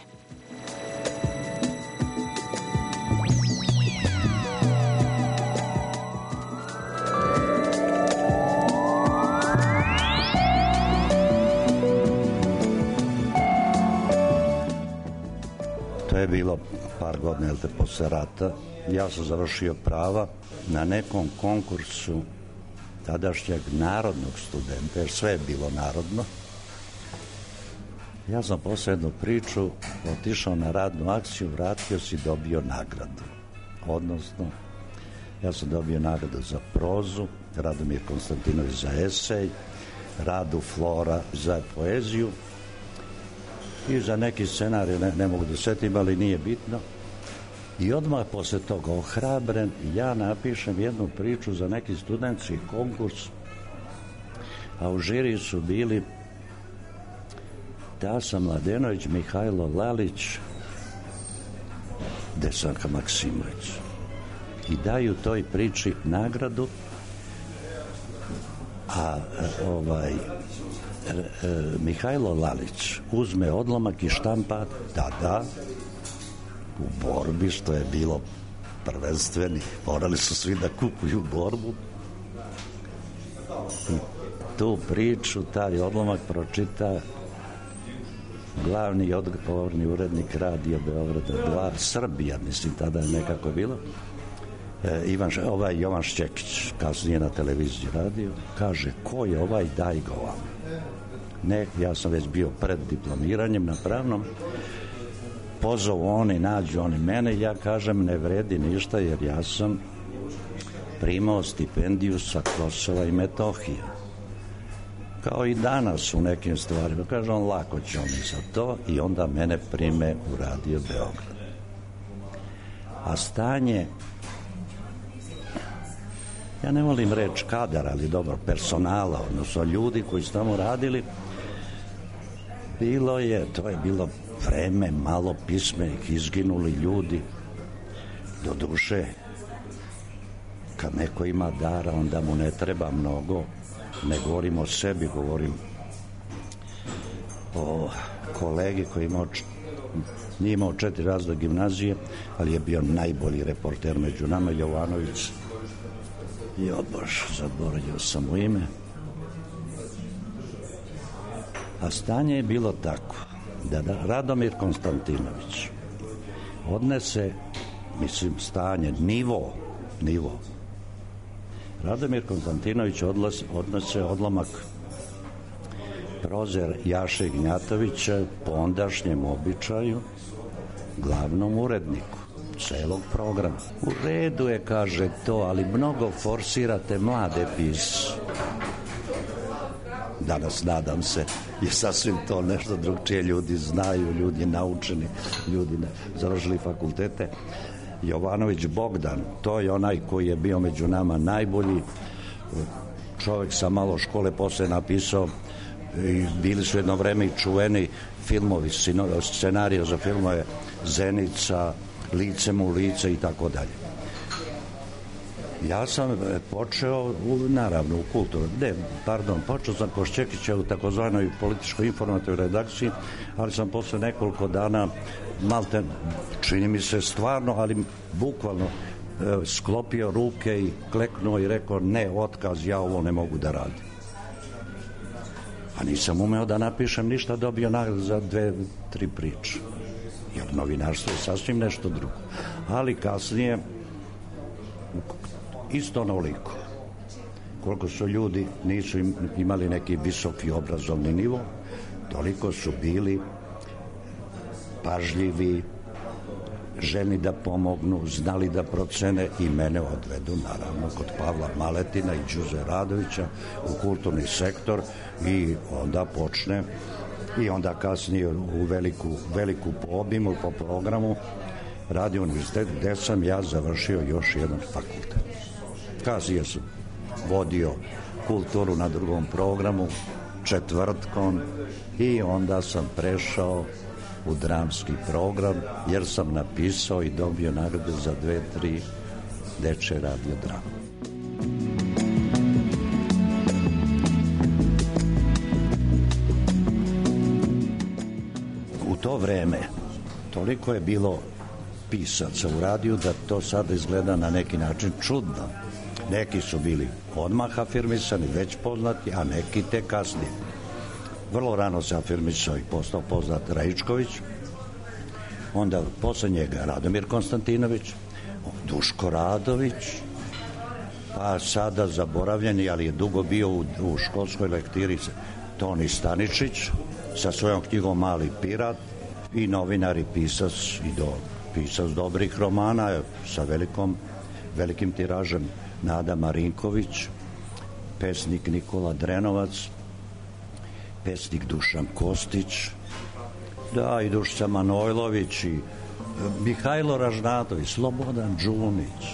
je bilo par godina, jel te, posle rata. Ja sam završio prava na nekom konkursu tadašnjeg narodnog studenta, jer sve je bilo narodno. Ja sam posle jednu priču otišao na radnu akciju, vratio si, dobio nagradu. Odnosno, ja sam dobio nagradu za prozu, Radomir Konstantinović za esej, Radu Flora za poeziju i za neki scenarij, ne, ne mogu da setim, ali nije bitno. I odmah posle toga ohrabren, ja napišem jednu priču za neki studentski konkurs, a u žiri su bili Tasa Mladenović, Mihajlo Lalić, Desanka Maksimović. I daju toj priči nagradu, a ovaj e, e, Mihajlo Lalić uzme odlomak i štampa tada u borbi, što je bilo prvenstveni, morali su svi da kupuju borbu. I tu priču, taj odlomak pročita glavni i odgovorni urednik Radio Beograda dva, Srbija, mislim, tada je nekako bilo, e, Ivan, ovaj Jovan Šćekić, kasnije na televiziji radio, kaže, ko je ovaj, daj go vam. Ne, ja sam već bio pred diplomiranjem na pravnom, pozovu oni, nađu oni mene, ja kažem, ne vredi ništa, jer ja sam primao stipendiju sa Kosova i Metohije. Kao i danas u nekim stvarima. Kaže on, lako će oni za to, i onda mene prime u Radio Beograd. A stanje, ja ne volim reč kadar, ali dobro, personala, odnosno ljudi koji su tamo radili, bilo je, to je bilo vreme malo pismenih, izginuli ljudi. Do duše, kad neko ima dara, onda mu ne treba mnogo. Ne govorim o sebi, govorim o kolegi koji imao, nije imao četiri razreda gimnazije, ali je bio najbolji reporter među nama, Jovanović. I odbož, zaboravio sam u ime. A stanje je bilo tako, da, da Radomir Konstantinović odnese, mislim, stanje, nivo, nivo, Radomir Konstantinović odlas, odnose odlomak proze Jaše Gnjatovića po ondašnjem običaju glavnom uredniku celog programa. U redu je, kaže, to, ali mnogo forsirate mlade pisce. Danas, nadam se, je sasvim to nešto drugčije. Ljudi znaju, ljudi naučeni, ljudi ne, završili fakultete. Jovanović Bogdan, to je onaj koji je bio među nama najbolji čovjek sa malo škole, posle napisao i bili su jedno vreme i čuveni filmovi, scenarije za filmove Zenica, Licem u lice i tako dalje. Ja sam počeo, u, naravno, u kulturu, ne, pardon, počeo sam kod Šćekića u takozvanoj političko-informativnoj redakciji, ali sam posle nekoliko dana, malte, čini mi se stvarno, ali bukvalno, e, sklopio ruke i kleknuo i rekao, ne, otkaz, ja ovo ne mogu da radim. A nisam umeo da napišem ništa, dobio nagradu za dve, tri priče. Jer novinarstvo je sasvim nešto drugo. Ali kasnije, isto onoliko, koliko su ljudi nisu imali neki visoki obrazovni nivo, toliko su bili pažljivi, željni da pomognu, znali da procene i mene odvedu, naravno, kod Pavla Maletina i Đuze Radovića u kulturni sektor i onda počne i onda kasnije u veliku, veliku po obimu, po programu Radio univerzitet, gde sam ja završio još jedan fakultet. Kasnije sam vodio kulturu na drugom programu, četvrtkom, i onda sam prešao u dramski program, jer sam napisao i dobio nagrade za dve, tri dečje radio drame. U to vreme toliko je bilo pisaca u radiju da to sada izgleda na neki način čudno. Neki su bili odmah afirmisani, već poznati, a neki te kasnije. Vrlo rano se afirmisao i postao poznat Rajičković, onda posle njega Radomir Konstantinović, Duško Radović, pa sada zaboravljeni, ali je dugo bio u, u školskoj lektiri, Toni Staničić sa svojom knjigom Mali pirat, i novinar i pisac, i do, pisac dobrih romana sa velikom, velikim tiražem Nada Marinković, pesnik Nikola Drenovac, pesnik Dušan Kostić, da, i Dušica Manojlović, i Mihajlo Ražnatović, Slobodan Đunić,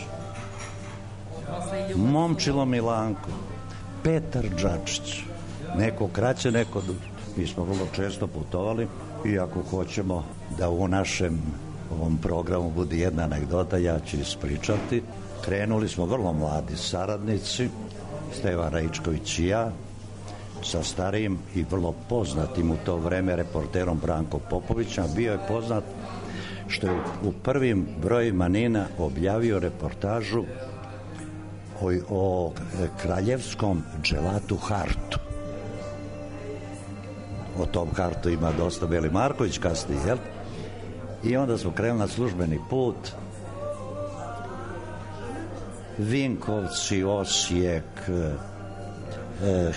Momčilo Milanko, Petar Džačić, neko kraće, neko duže. Mi smo vrlo često putovali i ako hoćemo da u našem ovom programu bude jedna anegdota, ja ću ispričati. Krenuli smo vrlo mladi saradnici, Stevan Raičković i ja, sa starijim i vrlo poznatim u to vreme reporterom Branko Popovićem. Bio je poznat što je u prvim brojima Nina objavio reportažu o, o kraljevskom dželatu Hartu. O tom Hartu ima dosta Beli Marković kasnije, jel? I onda smo krenuli na službeni put. Vinkovci, Osijek, e,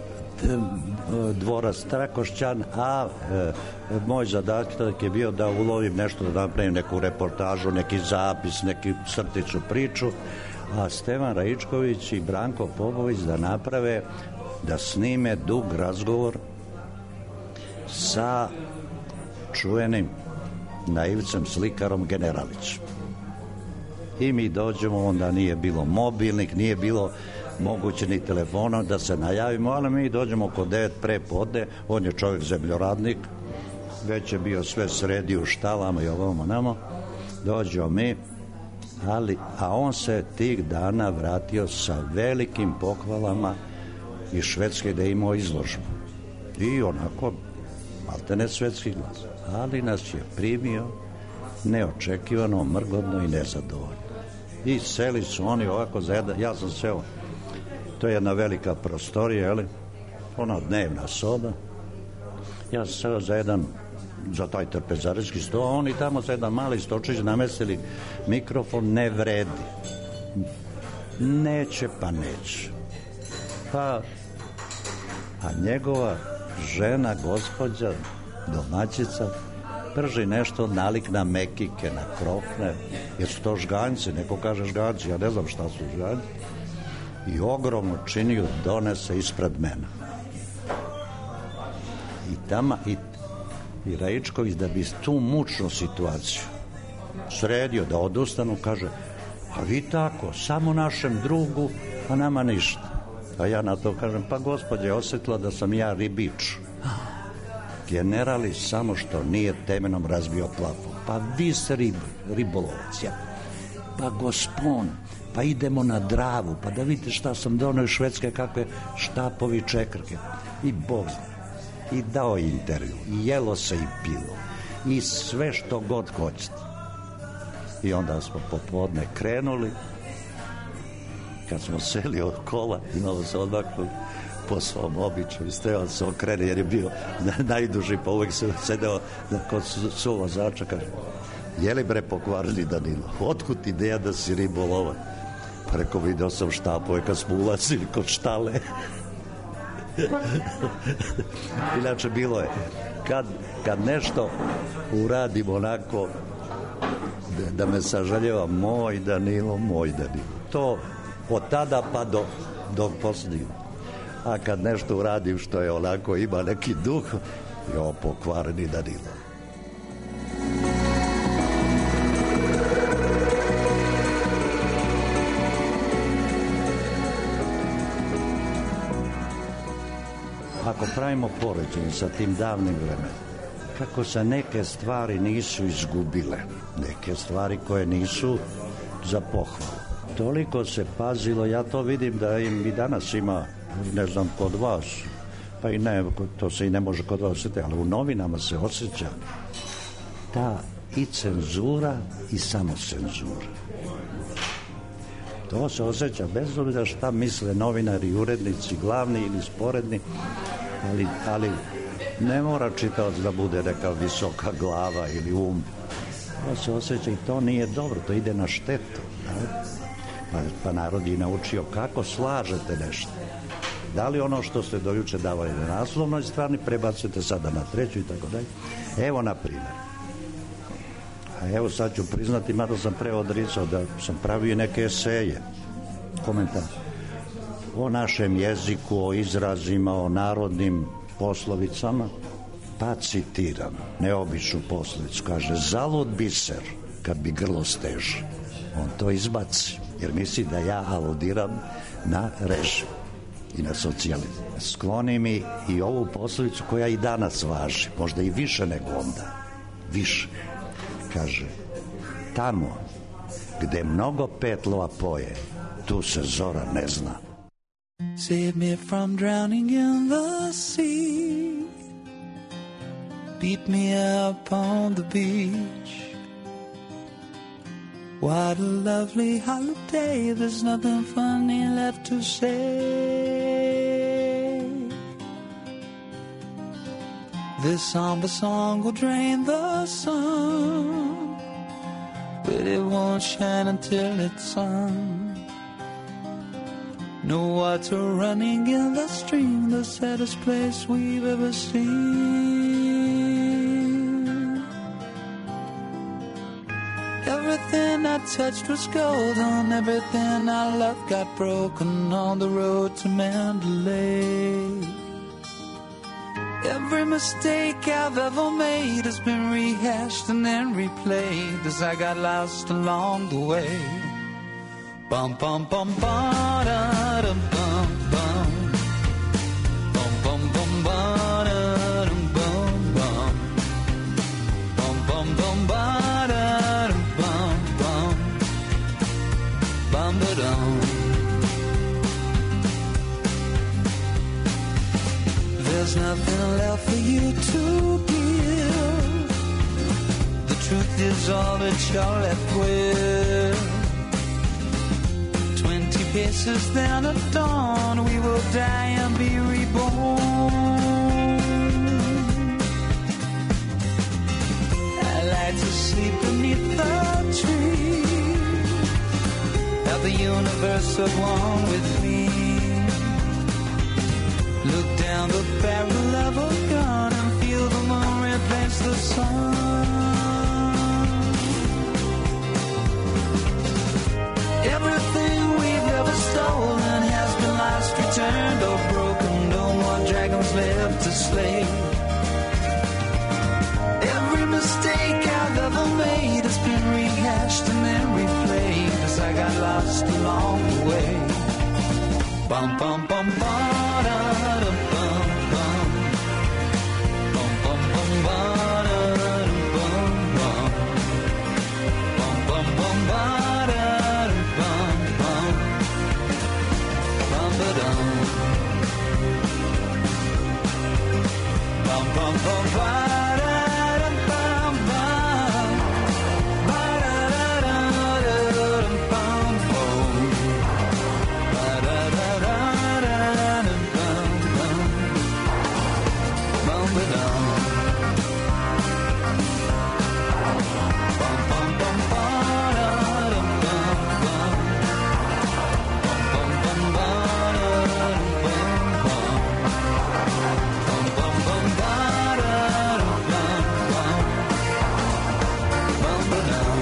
dvorac Trakošćan, a e, moj zadatak je bio da ulovim nešto, da napravim neku reportažu, neki zapis, neki crtiču priču, a Stevan Raičković i Branko Popović da naprave, da snime dug razgovor sa čuvenim naivcem slikarom Generalićem. I mi dođemo, onda nije bilo mobilnik, nije bilo moguće ni telefona da se najavimo, ali mi dođemo oko devet pre podne, on je čovjek zemljoradnik, već je bio sve sredi u štalama i ovamo namo, dođemo mi, ali, a on se tih dana vratio sa velikim pohvalama iz Švedske da je imao izložbu. I onako, maltene svetski glas, ali nas je primio neočekivano, mrgodno i nezadovoljno. I seli su oni ovako za jedan, ja sam seo, to je jedna velika prostorija, jeli, ona dnevna soba, ja sam seo za jedan, za taj trpezarečki sto, a oni tamo za jedan mali stočić namestili mikrofon, ne vredi. Neće pa neće. Pa, a njegova žena, gospođa, domaćica, prži nešto nalik na mekike, na krofne, jer su to žganjci, neko kaže žganjci, ja ne znam šta su žganjci, i ogromnu činiju donese ispred mene. I tamo, i, i Raičković, da bi tu mučnu situaciju sredio, da odustanu, kaže, a vi tako, samo našem drugu, a nama ništa. A ja na to kažem, pa gospođa je osjetila da sam ja ribič. Generali samo što nije temenom razbio plafon. Pa vi ste rib, ribolovac, ja. Pa gospon, pa idemo na Dravu, pa da vidite šta sam donio iz Švedske, kakve štapovi čekrke. I Bog zna. I dao intervju, i jelo se i pilo, i sve što god hoćete. I onda smo popodne krenuli, kad smo seli od kola, imalo se odmaknuli po svom običaju, Stevan se okrene jer je bio najduži, pa uvijek se sedeo kod suvozača, kaže, je li bre pokvarili Danilo, otkud ideja da si ribolovac? Pa rekao, vidio sam štapove kad smo ulazili kod štale. Inače bilo je, kad, kad nešto uradim onako da, da me sažaljeva, moj Danilo, moj Danilo, to od tada pa do, do posljednjeg. A kad nešto uradim što je onako ima neki duh, jo, pokvareni Danilo. Ako pravimo poređenje sa tim davnim vremenom, kako se neke stvari nisu izgubile, neke stvari koje nisu za pohvalu. Toliko se pazilo, ja to vidim da im i danas ima, ne znam, kod vas, pa i ne, to se i ne može kod vas osjetiti, ali u novinama se osjeća ta i cenzura i samocenzura. To se osjeća bez obzira šta misle novinari, urednici, glavni ili sporedni, ali, ali ne mora čitavac da bude neka visoka glava ili um. To se osjeća i to nije dobro, to ide na štetu. Pa, pa narod je naučio kako slažete nešto. Da li ono što ste dojuče davali na naslovnoj strani prebacujete sada na treću i tako dalje. Evo na primjer. A evo sad ću priznati, mada sam pre odricao da sam pravio neke eseje, komentar o našem jeziku, o izrazima, o narodnim poslovicama, pa citiram neobičnu poslovicu, kaže: zalud biser kad bi grlo steže. On to izbaci, jer misli da ja aludiram na režim i na socijalizam. Skloni mi i ovu poslovicu koja i danas važi, možda i više nego onda. Više. Kaže: tamo gde mnogo petlova poje, tu se zora ne zna. Save me from drowning in the sea. Beat me up on the beach. What a lovely holiday. There's nothing funny left to say. This somber song will drain the sun, but it won't shine until it's sung. No water running in the stream, the saddest place we've ever seen. Everything I touched was golden, everything I loved got broken on the road to Mandalay. Every mistake I've ever made has been rehashed and then replayed as I got lost along the way. Bum bum bum ba da dum bum bum. Bum bum bum ba da dum bum bum. Bum bum bum ba da dum bum bum. Bum ba dum. There's nothing left for you to give. The truth is all that you're left with. Twenty paces then at dawn, we will die and be reborn. I like to sleep beneath the trees, have the universe at one with me. Look down the barrel of a gun and feel the moon replace the sun. Everything we've ever stolen has been lost, returned or broken. No more dragons left to slay. Every mistake I've ever made has been rehashed and then replayed as I got lost along the way. Bum bum bum ba da dum bum bum. Bum bum bum ba da dum bum bum. Bum bum bum ba da dum bum bum. Bum ba dum. Bum bum bum ba da dum bum bum. Ba da da da dum bum bum. Ba da da da da dum bum bum. Bum ba dum. Bum bum bum ba da dum bum bum. Bum bum bum ba da dum bum bum. Bum bum bum ba da dum bum bum. Bum ba dum.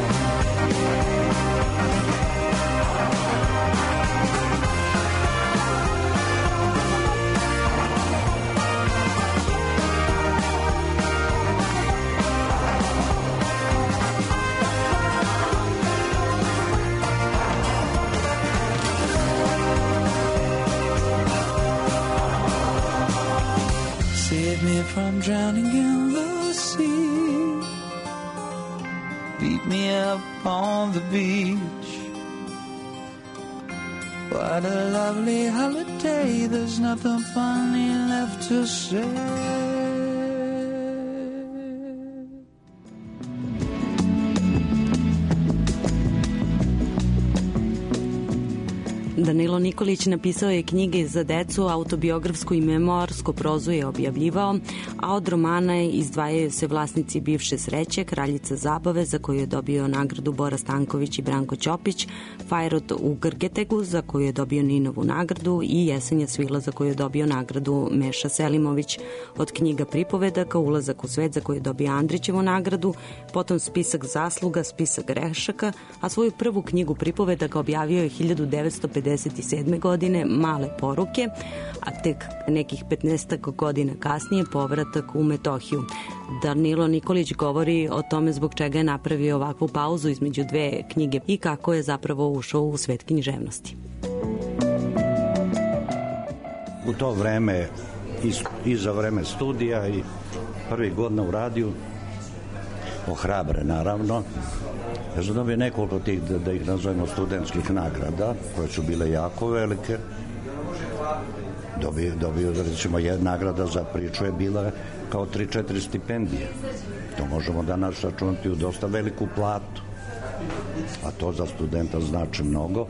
Save me from drowning in the sea. Beat me up on the beach. What a lovely holiday. There's nothing funny left to say. Danilo Nikolić napisao je knjige za decu, autobiografsku i memoarsku prozu je objavljivao, a od romana izdvajaju se Vlasnici bivše sreće, Kraljica zabave, za koju je dobio nagradu Bora Stanković i Branko Ćopić, Fajrot u Grgetegu, za koju je dobio Ninovu nagradu, i Jesenja svila, za koju je dobio nagradu Meša Selimović. Od knjiga pripovedaka Ulazak u svet, za koju je dobio Andrićevu nagradu, potom Spisak zasluga, Spisak grešaka, a svoju prvu knjigu pripovedaka objavio je hiljadu devetsto pedeset sedme. godine Male poruke, a tek nekih petnaestak godina kasnije povratak u Metohiju. Danilo Nikolić govori o tome zbog čega je napravio ovakvu pauzu između dve knjige i kako je zapravo ušao u svet književnosti. U to vreme i za vreme studija i prvih godina u radiju ohrabre naravno. Ja sam dobio nekoliko tih, da, da ih nazovemo, studentskih nagrada, koje su bile jako velike. Dobio, dobio recimo, jedna nagrada za priču je bila kao tri četiri stipendije. To možemo danas računati u dosta veliku platu. A to za studenta znači mnogo.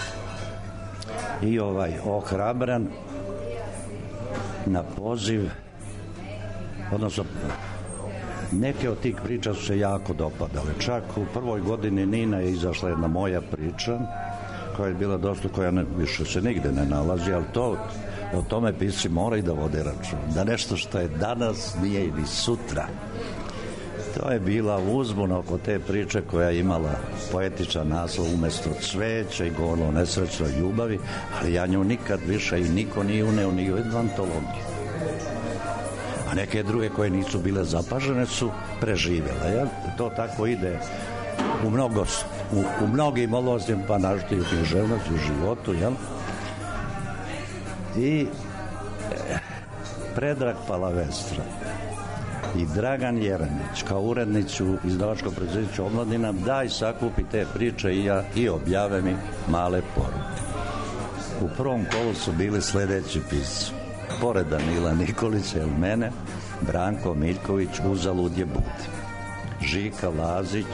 I ovaj, ohrabran na poziv, odnosno neke od tih priča su se jako dopadale. Čak u prvoj godini Nina je izašla jedna moja priča koja je bila dosta, koja ne, više se nigde ne nalazi, ali to, o tome pisci moraju da vode račun. Da nešto što je danas nije ni sutra. To je bila uzbun oko te priče koja je imala poetičan naslov Umesto cveća i govorilo o nesrećnoj ljubavi, ali ja nju nikad više i niko nije uneo ni u jednu antologiju. A neke druge koje nisu bile zapažene su preživjele. Ja? To tako ide u, mnogo, u, u mnogim oblastima, pa nažete i u književnosti, u životu. Jel? I eh, Predrag Palavestra i Dragan Jeremić kao urednici u izdavačkom preduzeću Omladina, daj sakupi te priče i ja i objave mi Male poruke. U prvom kolu su bili sledeći pisci. Pored Danila Nikolića ili mene, Branko Miljković, Uzalud je bud. Žika Lazić,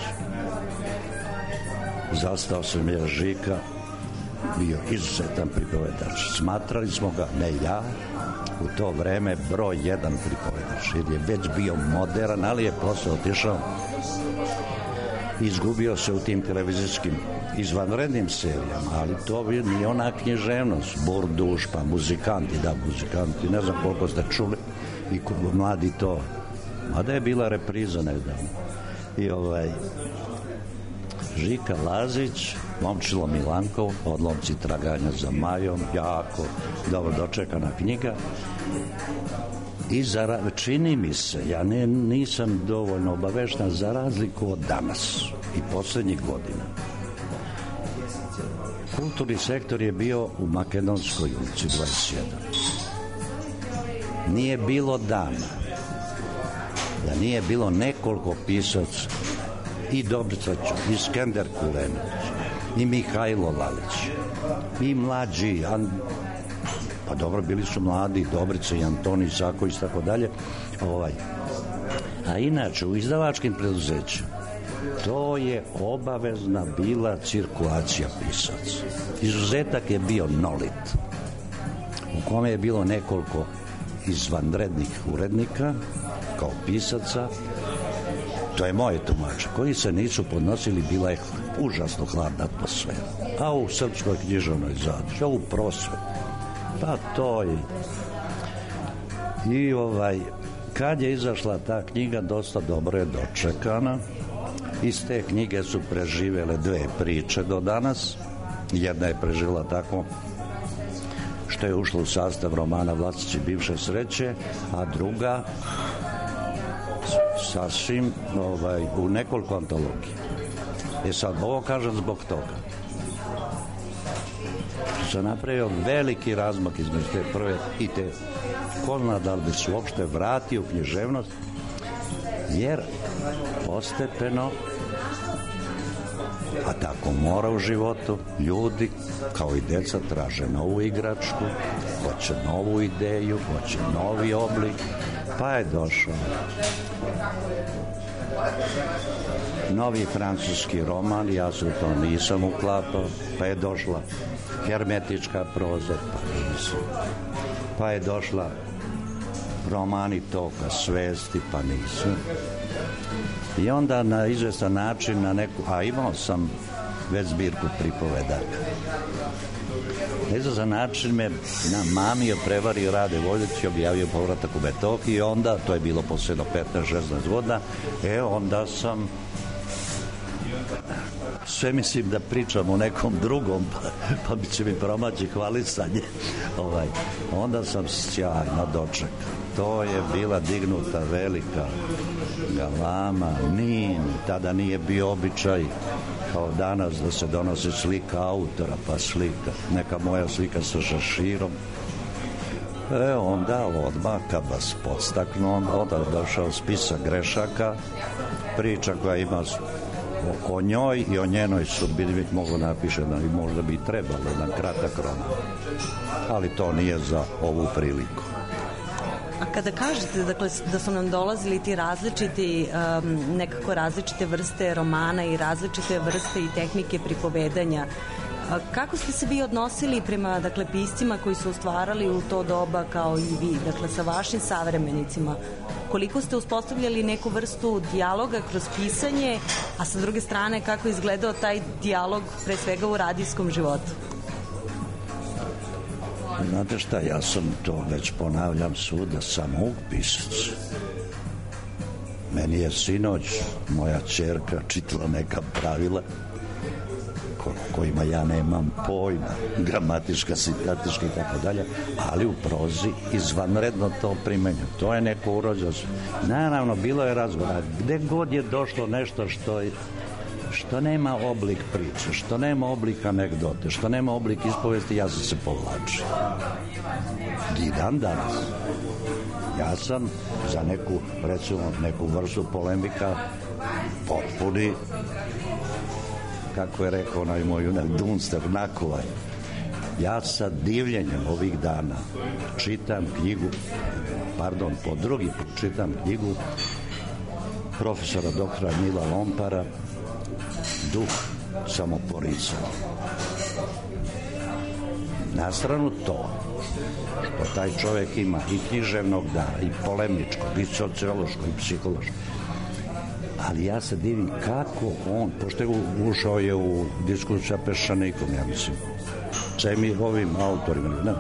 zastao sam je Žika, bio izuzetan pripovedač. Smatrali smo ga, ne ja, u to vreme broj jedan pripovedač, jer je već bio modern, ali je posle otišao, izgubio se u tim televizijskim izvanrednim serijama, ali to nije ona književnost, Burduš, pa muzikanti, da, muzikanti, ne znam koliko ste čuli, i mladi to, mada je bila repriza nedavno. I ovaj, Žika Lazić, Momčilo Milankov, Odlomci traganja za Majom, jako dobro dočekana knjiga. I za, čini mi se, ja ne, nisam dovoljno obavešten, za razliku od danas i poslednjih godina. Kulturni sektor je bio u Makedonskoj ulici dvadeset jedan. Nije bilo dana da nije bilo nekoliko pisaca, i Dobrica Ćo, i Skender Kulenović, i Mihajlo Lalić, i mlađi, an, pa dobro, bili su mladi, Dobrica i Antoni Isaković, tako dalje. Ovaj. A inače, u izdavačkim preduzećima, to je obavezna bila cirkulacija pisaca. Izuzetak je bio Nolit, u kome je bilo nekoliko izvanrednih urednika, kao pisaca, to je moje tumače, koji se nisu podnosili, bila je užasno hladna atmosfera. A u srpskoj književnoj zadruzi, a u Prosvetu, pa to je. I ovaj, kad je izašla ta knjiga, dosta dobro je dočekana. Iz te knjige su preživele dve priče do danas. Jedna je preživjela tako što je ušla u sastav romana Vlasnici bivše sreće, a druga sasvim ovaj, u nekoliko antologija. E sad, ovo kažem zbog toga. Se napravio veliki razmak između te prve i te kolna, da li bi se uopšte vratio u književnost, jer postepeno, a tako mora u životu, ljudi kao i deca traže novu igračku, hoće novu ideju, hoće novi oblik, pa je došao novi francuski roman, ja se u to nisam uklapao, pa je došla hermetička proza, pa nisam. Pa je došla romani toka svesti, pa nisam. I onda na izvestan način, na neku, a imao sam već zbirku pripovedaka. Na izvestan način me na mami je prevario Rade Voljić i objavio Povratak u Metohiji i onda, to je bilo posle do petnaest šesnaest godina, e onda sam sve mislim da pričam o nekom drugom, pa, pa bi će mi promaći hvalisanje. Ovaj, onda sam sjajno dočekao. To je bila dignuta velika galama, nin, tada nije bio običaj kao danas da se donosi slika autora, pa slika, neka moja slika sa šeširom. E onda odmah, kad vas podstaknu, onda je došao spisak grešaka, priča koja ima o, o njoj i o njenoj sudbini mogu napiše da možda bi trebalo jedan kratak roman. Ali to nije za ovu priliku. A kada kažete dakle, da su nam dolazili ti različiti, um, nekako različite vrste romana i različite vrste i tehnike pripovedanja, kako ste se vi odnosili prema dakle, piscima koji su stvarali u to doba kao i vi, dakle sa vašim savremenicima? Koliko ste uspostavljali neku vrstu dijaloga kroz pisanje, a sa druge strane kako je izgledao taj dijalog pre svega u radijskom životu? Znate šta, ja sam to već ponavljam svuda, samouk pisac. Meni je sinoć moja ćerka čitala neka pravila ko, kojima ja nemam pojma, gramatička, sintatička i tako dalje, ali u prozi izvanredno to primenjam. To je neko urođac. Naravno, bilo je razgovora. Gde god je došlo nešto što je što nema oblik priče, što nema oblik anegdote, što nema oblik ispovesti, ja sam se povlačio. I dan danas. Ja sam za neku, recimo, neku vrstu polemika potpuni, kako je rekao onaj moj junak Dunster Nakovaj. Ja sa divljenjem ovih dana čitam knjigu, pardon, po drugi put čitam knjigu profesora doktora Mila Lompara Duh samoporicanja. Na stranu to što taj čovjek ima i književnog dana, i polemičkog, i sociološkog, i psihološkog. Ali ja se divim kako on, pošto je ušao je u diskusiju sa Peščanikom, ja mislim, sa mi ovim autorima, ne,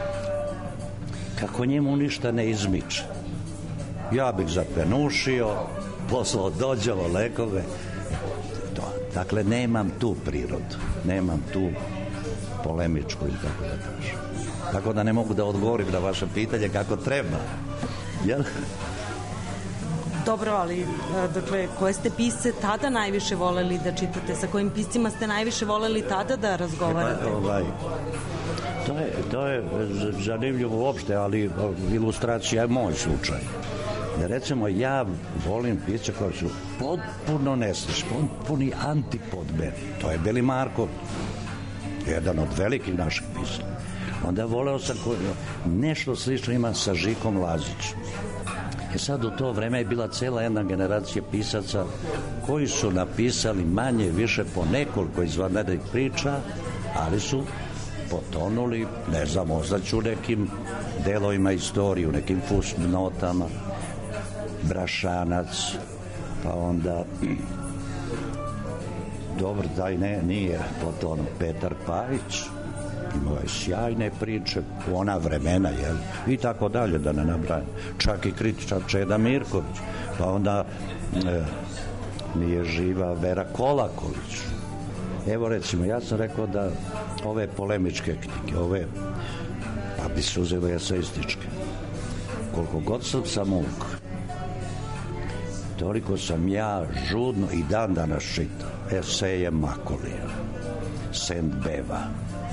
kako njemu ništa ne izmiče. Ja bih zapenušio, poslao dođavo lekove. Dakle, nemam tu prirodu, nemam tu polemičku ili kako da kažem. Tako da ne mogu da odgovorim na vaše pitanje kako treba. Jel? Dobro, ali dakle, koje ste pisce tada najviše voleli da čitate? Sa kojim piscima ste najviše voleli tada da razgovarate? E, ovaj, to je, to je zanimljivo uopšte, ali ilustracija je moj slučaj. Recimo, ja volim pisce koji su potpuno neslični, potpuni antipod meni. To je Beli Marković, jedan od velikih naših pisca. Onda voleo sam koji, nešto slično ima sa Žikom Lazićem. E sad u to vreme je bila cela jedna generacija pisaca koji su napisali manje više po nekoliko izvanrednih priča, ali su potonuli, ne znam, oznaću nekim delovima istorije, u nekim fusnotama. Brašanac, pa onda dobro, daj ne, nije potom Petar Pajić, imao je sjajne priče u ona vremena, jel, i tako dalje, da ne nabrajam, čak i kritičar Čeda Mirković, pa onda e, nije živa Vera Kolaković. Evo recimo, ja sam rekao da ove polemičke knjige, ove, pa bi se uzeli eseističke, koliko god sam samouk, toliko sam ja žudno i dan danas čitao eseje Makolija, Sendbeva,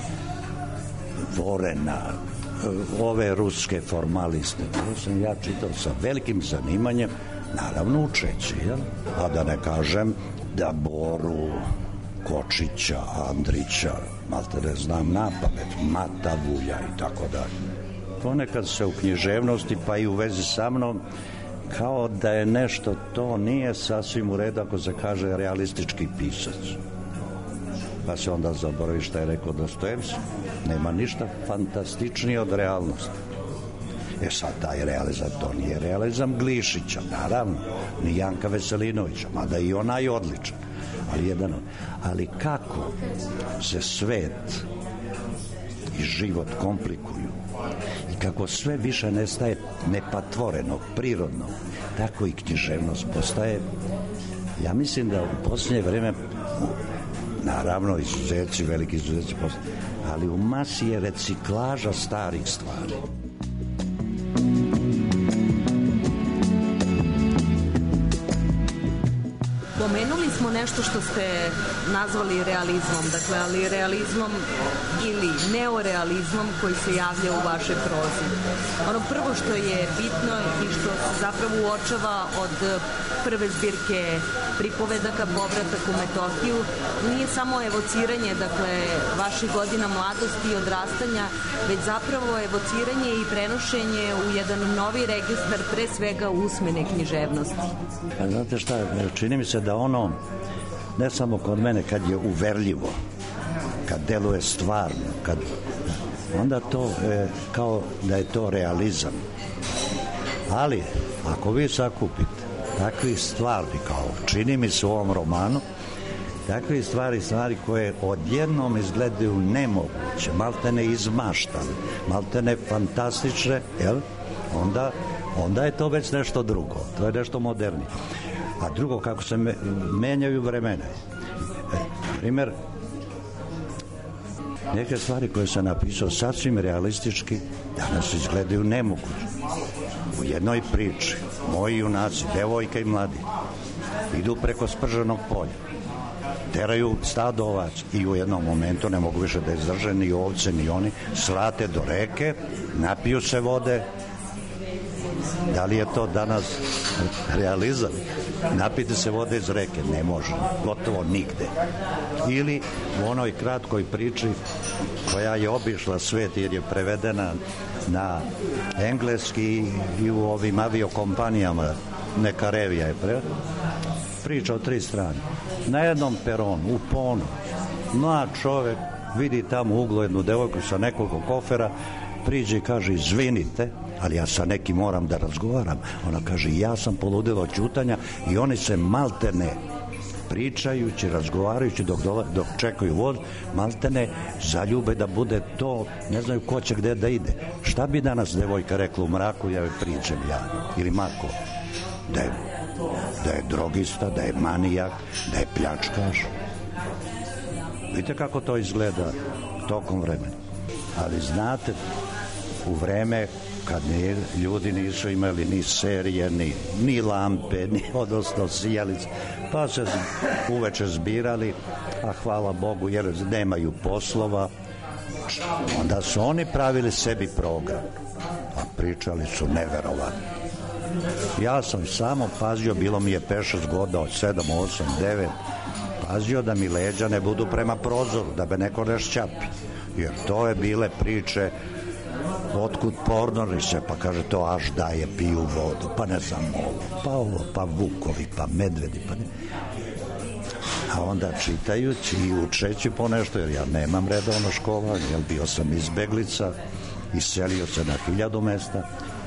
Vorena, ove ruske formaliste. To sam ja čitao sa velikim zanimanjem, naravno učeći, jel? A da ne kažem da Boru, Kočića, Andrića, malte ne znam napamet, Matavulja i tako dalje. Ponekad se u književnosti, pa i u vezi sa mnom, kao da je nešto, to nije sasvim u redu ako se kaže realistički pisac. Pa se onda zaboravi šta je rekao Dostojevski. Nema ništa fantastičnije od realnosti. E sad, taj realizam, to nije realizam Glišića, naravno, ni Janka Veselinovića, mada i ona je odličan. Ali, jedan, ali kako se svet i život komplikuju i kako sve više nestaje nepatvorenog, prirodnog, tako i književnost postaje. Ja mislim da u posljednje vreme, naravno izuzeci, veliki izuzeci postaje, ali u masi je reciklaža starih stvari. Pomenuli smo nešto što ste nazvali realizmom, dakle, ali realizmom ili neorealizmom koji se javlja u vašoj prozi. Ono prvo što je bitno i što se zapravo uočava od prve zbirke pripovedaka Povratak u Metohiju nije samo evociranje, dakle, vaših godina mladosti i odrastanja, već zapravo evociranje i prenošenje u jedan novi registar, pre svega usmene književnosti. A znate šta, čini mi se da ono, ne samo kod mene, kad je uverljivo, kad deluje stvarno, kad, onda to je kao da je to realizam. Ali, ako vi sakupite takvi stvari, kao čini mi se u ovom romanu, takvi stvari, stvari koje odjednom izgledaju nemoguće, maltene izmaštane, maltene fantastične, jel? Onda, onda je to već nešto drugo, to je nešto modernije. A drugo, kako se me, menjaju vremena. E, primjer, neke stvari koje sam napisao sasvim realistički, danas izgledaju nemoguće. U jednoj priči, moji junaci, devojka i mladi, idu preko sprženog polja, teraju stado ovaca i u jednom momentu ne mogu više da izdrže ni ovce ni oni, svrate do reke, napiju se vode. Da li je to danas realizam? Napiti se vode iz reke? Ne može, gotovo nigde. Ili u onoj kratkoj priči koja je obišla svet jer je prevedena na engleski i u ovim aviokompanijama, neka revija je prevedena, priča o tri strane. Na jednom peronu, u ponu, mlad čovek vidi tamo u uglu jednu devojku sa nekoliko kofera, priđe i kaže, izvinite, ali ja sa nekim moram da razgovaram. Ona kaže, ja sam poludila od ćutanja i oni se maltene pričajući, razgovarajući dok, dola, dok čekaju voz, maltene zaljube da bude to, ne znaju ko će gde da ide. Šta bi danas devojka rekla u mraku, ja joj pričam ja, ili Marko, da je, da je drogista, da je manijak, da je pljačkaš. Vidite kako to izgleda tokom vremena. Ali znate, u vreme kad ne, ljudi nisu imali ni serije, ni, ni lampe, ni odnosno sijalice, pa se uveče zbirali, a hvala Bogu jer nemaju poslova, onda su oni pravili sebi program, a pričali su neverovatno. Ja sam samo pazio, bilo mi je pet šest godina od sedam, osam, devet, pazio da mi leđa ne budu prema prozoru, da me neko ne šćapi, jer to je bile priče otkud pornoriše, pa kaže to aš daje, piju vodu, pa ne znam ovo, pa ovo, pa vukovi, pa medvedi, pa ne. A onda čitajući i učeći po nešto, jer ja nemam redovno školovanje, jer bio sam izbeglica, iselio se na hiljadu mesta,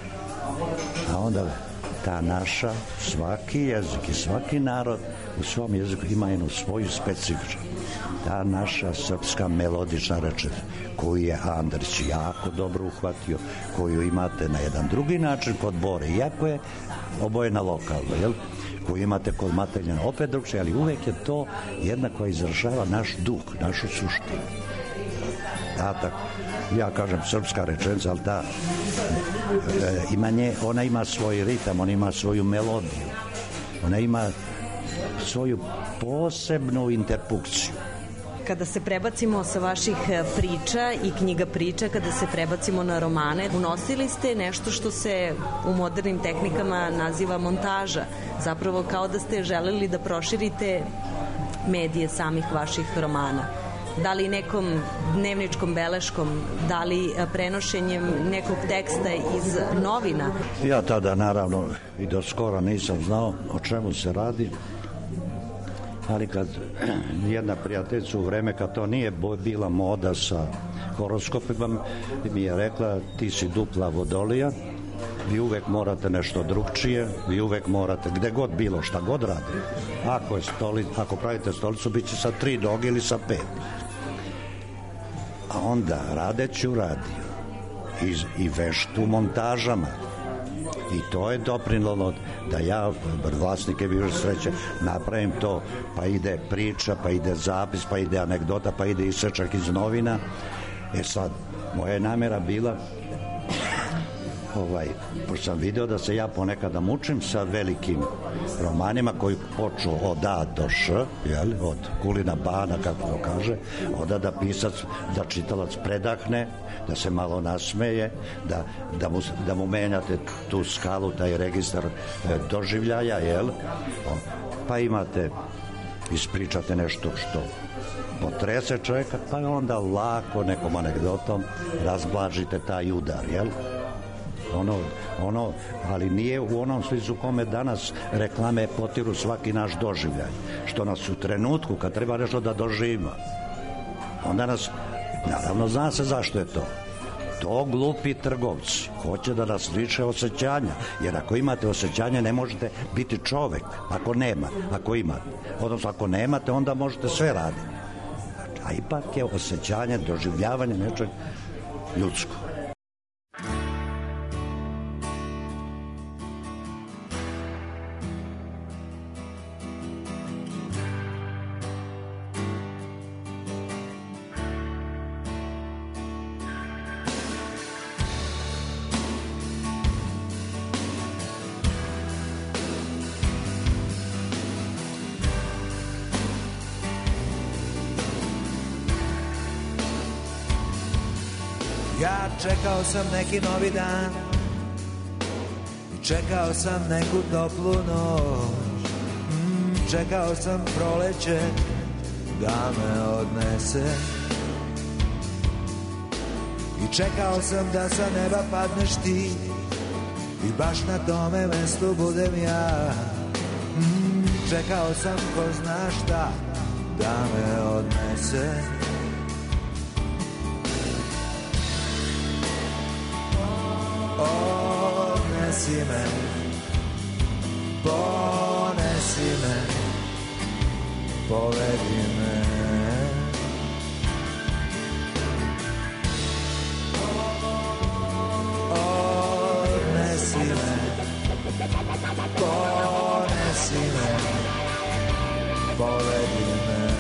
a onda ta naša, svaki jezik i svaki narod u svom jeziku ima jednu svoju specifičnu. Ta naša srpska melodična rečenica koju je Andrić jako dobro uhvatio, koju imate na jedan drugi način kod Bore, iako je obojena lokalno, jel? Koju imate kod Mateljana opet drugčije, ali uvek je to jedna koja izražava naš duh, našu suštinu. Da, tako, ja kažem srpska rečenica, ali ta e, ima nje, ona ima svoj ritam, ona ima svoju melodiju, ona ima svoju posebnu interpunkciju. Kada se prebacimo sa vaših priča i knjiga priča, kada se prebacimo na romane, unosili ste nešto što se u modernim tehnikama naziva montaža. Zapravo kao da ste želeli da proširite medije samih vaših romana. Da li nekom dnevničkom beleškom, da li prenošenjem nekog teksta iz novina? Ja tada naravno i do skora nisam znao o čemu se radi, ali kad jedna prijateljica u vreme kad to nije bila moda sa horoskopima mi je rekla ti si dupla vodolija, vi uvek morate nešto drugčije, vi uvek morate, gde god bilo, šta god radi. Ako, je stoli, ako pravite stolicu, bit će sa tri noge ili sa pet. A onda radeći u radiju i, i veštu montažama, i to je doprinalo da ja, vlasnike bivše sreće, napravim to, pa ide priča, pa ide zapis, pa ide anegdota, pa ide isečak iz novina. E sad, moja je namera bila, ovaj, pošto sam video da se ja ponekada mučim sa velikim romanima koji počnu od A do Š, jel, od Kulina Bana, kako to kaže, onda da pisac, da čitalac predahne, da se malo nasmeje, da, da, mu, da mu menjate tu skalu, taj registar e, doživljaja, jel? O, pa imate, ispričate nešto što potrese čovjeka, pa onda lako nekom anegdotom razblažite taj udar, jel? Ono, ono, ali nije u onom smislu kome danas reklame potiru svaki naš doživljaj, što nas u trenutku kad treba nešto da doživimo, onda nas, naravno zna se zašto je to. To glupi trgovci hoće da nas liče osjećanja, jer ako imate osjećanje ne možete biti čovek, ako nema, ako imate, odnosno ako nemate onda možete sve raditi, a ipak je osjećanje, doživljavanje nečeg ljudsko. Ja čekao sam neki novi dan i čekao sam neku toplu noć, mm, čekao sam proleće da me odnese i čekao sam da sa neba padneš ti i baš na tome mestu budem ja, mm, čekao sam ko zna šta da me odnese. Odnesi me, ponesi me, povedi me. Odnesi me, ponesi me, povedi me.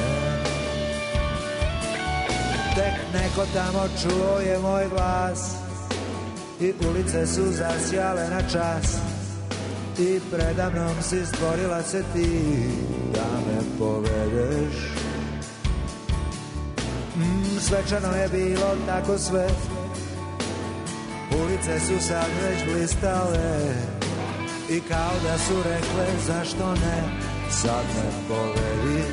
Tek neko tamo čuo je moj glas i ulice su zasjale na čas i predamnom si stvorila se ti da me povedeš. Mm, svečano je bilo tako sve, ulice su sad već blistale i kao da su rekle zašto ne, sad me povedi.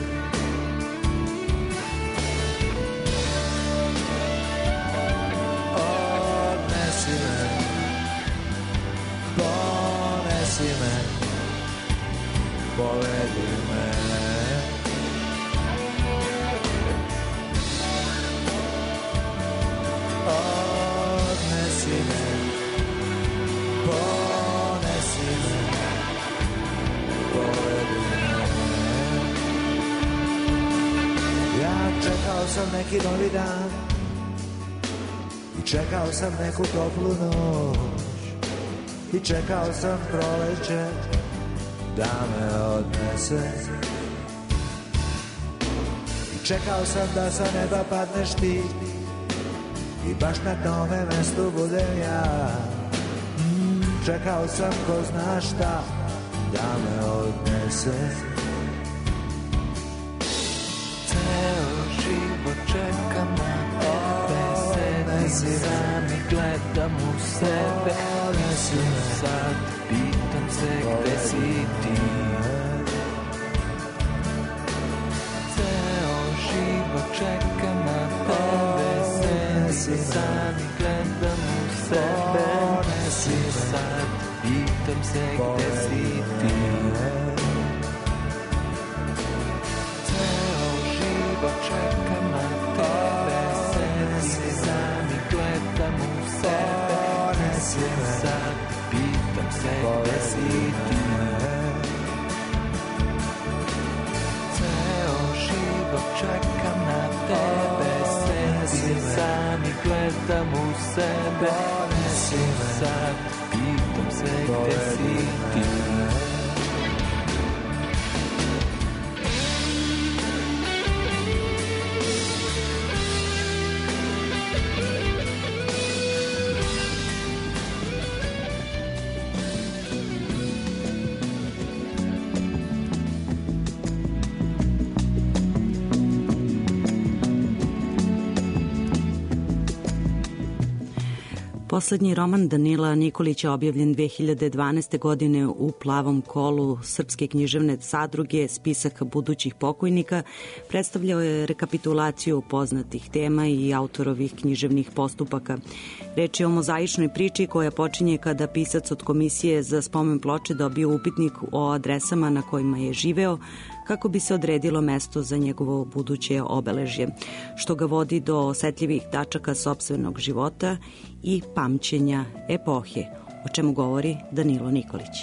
Ponesi me, povedi me. Odnesi me, ponesi me, povedi me. Ja čekao sam neki novi dan i čekao sam neku toplu noć i čekao sam proleće da me odnese i čekao sam da sa neba padneš ti i baš na tome mestu budem ja, mm, čekao sam ko zna šta da me odnese. Ceo život čekam na tebe, sedim sam i gledam u sebe, sad pitam se gde si ti. Ceo život čekam sam i gledam u sebe. Ponesi me sad, pitam se gde si ti. Ceo život čekam na tebe, sedim sam i gledam u sebe. Ponesi me sad, pitam se gde si ti. Čekam na tebe, sedim sam i gledam u sebe. Ponesi me sad, pitam se gde si ti. Poslednji roman Danila Nikolića, objavljen dve hiljade dvanaeste. godine u Plavom kolu Srpske književne zadruge Spisak budućih pokojnika, predstavljao je rekapitulaciju poznatih tema i autorovih književnih postupaka. Reč je o mozaičnoj priči koja počinje kada pisac od Komisije za spomen ploče dobio upitnik o adresama na kojima je živeo, kako bi se odredilo mesto za njegovo buduće obeležje, što ga vodi do osetljivih tačaka sopstvenog života i pamćenja epohe, o čemu govori Danilo Nikolić.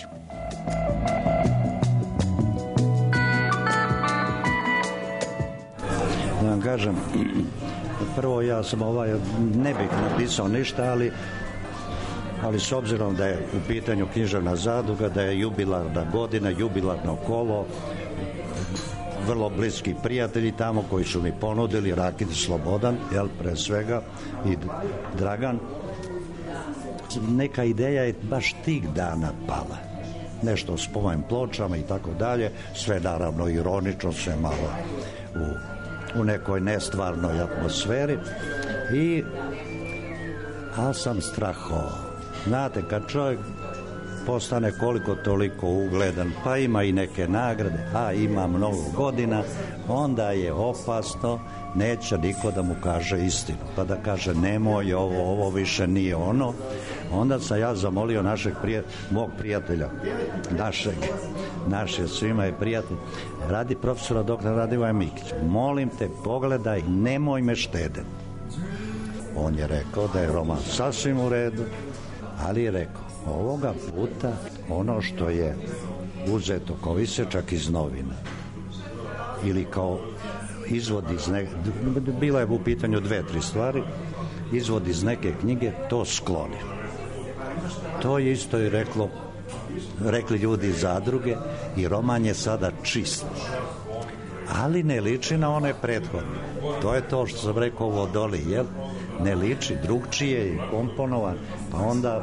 Da vam kažem, prvo ja sam ovaj, ne bih napisao ništa, ali ali s obzirom da je u pitanju književna zadruga, da je jubilarna godina, jubilarno kolo, vrlo bliski prijatelji tamo koji su mi ponudili, Rakit Slobodan, jel, pre svega, i Dragan. Neka ideja je baš tih dana pala. Nešto o spomen pločama i tako dalje, sve naravno ironično, sve malo u, u nekoj nestvarnoj atmosferi. I a sam strahovao. Znate, kad čovjek postane koliko toliko ugledan, pa ima i neke nagrade, a ima mnogo godina, onda je opasno, neće niko da mu kaže istinu, pa da kaže nemoj ovo, ovo više nije ono. Onda sam ja zamolio našeg prije, mog prijatelja, našeg, naše svima je prijatelj, radi profesora doktora Radivoja Mikića, molim te, pogledaj, nemoj me štediti. On je rekao da je roman sasvim u redu, ali je rekao, ovoga puta ono što je uzeto kao isječak iz novina ili kao izvod iz neke, bilo je u pitanju dve, tri stvari, izvod iz neke knjige, to skloni. To je isto i reklo, rekli ljudi iz zadruge i roman je sada čist. Ali ne liči na one prethodne. To je to što sam rekao ovo doli, jel? Ne liči, drugčije je komponovan, pa onda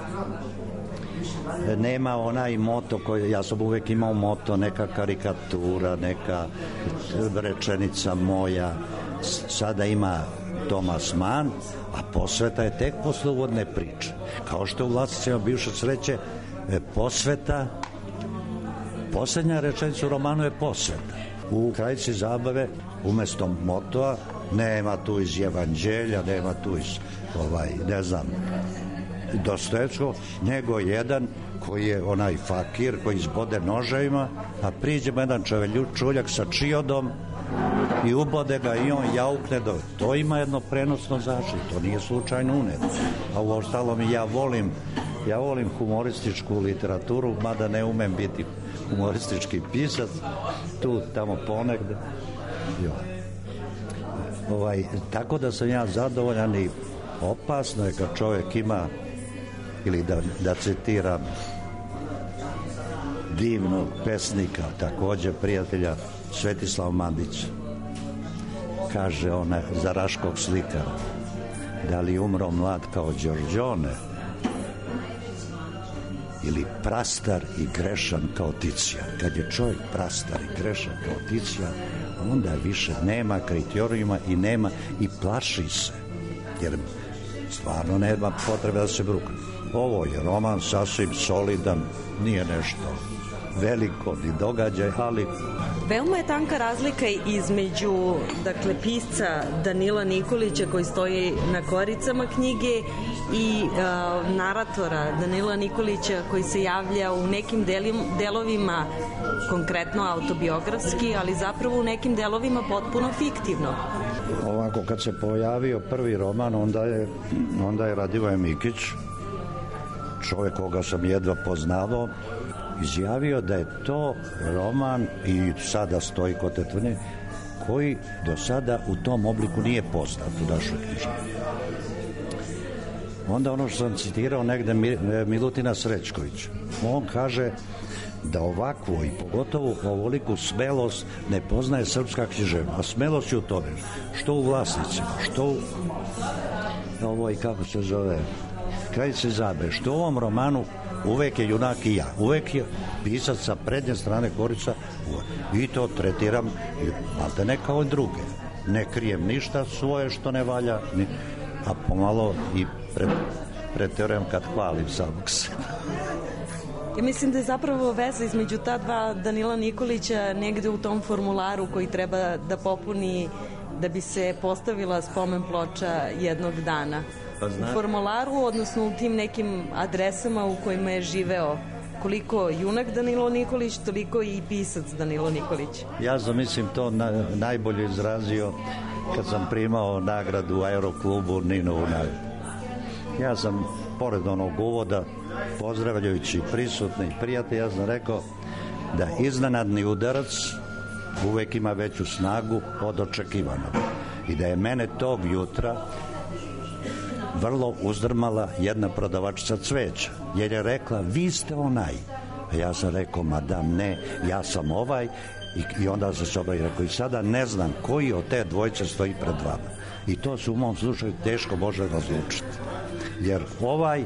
nema onaj moto koji, ja sam uvek imao moto, neka karikatura, neka rečenica moja, sada ima Thomas Mann, a posveta je tek posle uvodne priče. Kao što u Vlasnicima bivše sreće, posveta, poslednja rečenica u romanu je posveta. U Kraljici zabave, umesto motoa, nema tu iz Evanđelja, nema tu iz, ovaj, ne znam, Dostojevskog, nego jedan koji je onaj fakir koji izbode noževima, a priđemo jedan čuveljak sa čiodom i ubode ga i on jaukne do... To ima jedno prenosno značenje, to nije slučajno uneto. A u ostalom ja volim, ja volim humorističku literaturu, mada ne umem biti humoristički pisac, tu, tamo ponegde. Jo. Ovaj, tako da sam ja zadovoljan i opasno je kad čovjek ima, ili da, da citiram divnog pesnika, takođe prijatelja Svetislava Mandića, kaže ona za Raškog slikara, da li umro mlad kao Đorđone ili prastar i grešan kao Ticijan. Kad je čovjek prastar i grešan kao Ticijan, onda više nema kriterijuma i nema i plaši se, jer stvarno nema potrebe da se brukne. Ovo je roman sasvim solidan, nije nešto veliko ni događaj, ali Veoma je tanka razlika između, dakle, pisca Danila Nikolića koji stoji na koricama knjige i uh, naratora Danila Nikolića koji se javlja u nekim delim, delovima konkretno autobiografski, ali zapravo u nekim delovima potpuno fiktivno. Ovako, kad se pojavio prvi roman, onda je, onda je Radivoje Mikić, čovjek koga sam jedva poznavao, izjavio da je to roman, i sada stoji kod te tvrdnje, koji do sada u tom obliku nije poznat u našoj književnosti. Onda ono što sam citirao negde Milutina Srećkovića, on kaže da ovakvu i pogotovo ovoliku smelost ne poznaje srpska književnost. A smelost je u tome što u Vlasnicima, što u ovoj, kako se zove, Kraljice Zabe, što u ovom romanu uvek je junak i ja, uvek je pisac sa prednje strane korica i to tretiram malte ne kao i druge, ne krijem ništa svoje što ne valja, ni, a pomalo i pre, preterujem kad hvalim samog sebe. Ja mislim da je zapravo veza između ta dva Danila Nikolića negde u tom formularu koji treba da popuni da bi se postavila spomen ploča jednog dana. Pa zna... U formularu, odnosno u tim nekim adresama u kojima je živeo, koliko junak Danilo Nikolić, toliko i pisac Danilo Nikolić. Ja sam, mislim, to na, najbolje izrazio kad sam primao nagradu u Aeroklubu Ninovu nagradu. Ja sam, pored onog uvoda, pozdravljajući prisutni prijatelji, ja sam rekao da iznenadni udarac uvek ima veću snagu od očekivanog. I da je mene tog jutra vrlo uzdrmala jedna prodavačica cveća, jer je rekla, vi ste onaj. A ja sam rekao, madam, ne, ja sam ovaj. I, i onda se sobra i rekao, i sada ne znam koji od te dvojice stoji pred vama. I to se u mom slučaju teško može razlučiti. Jer ovaj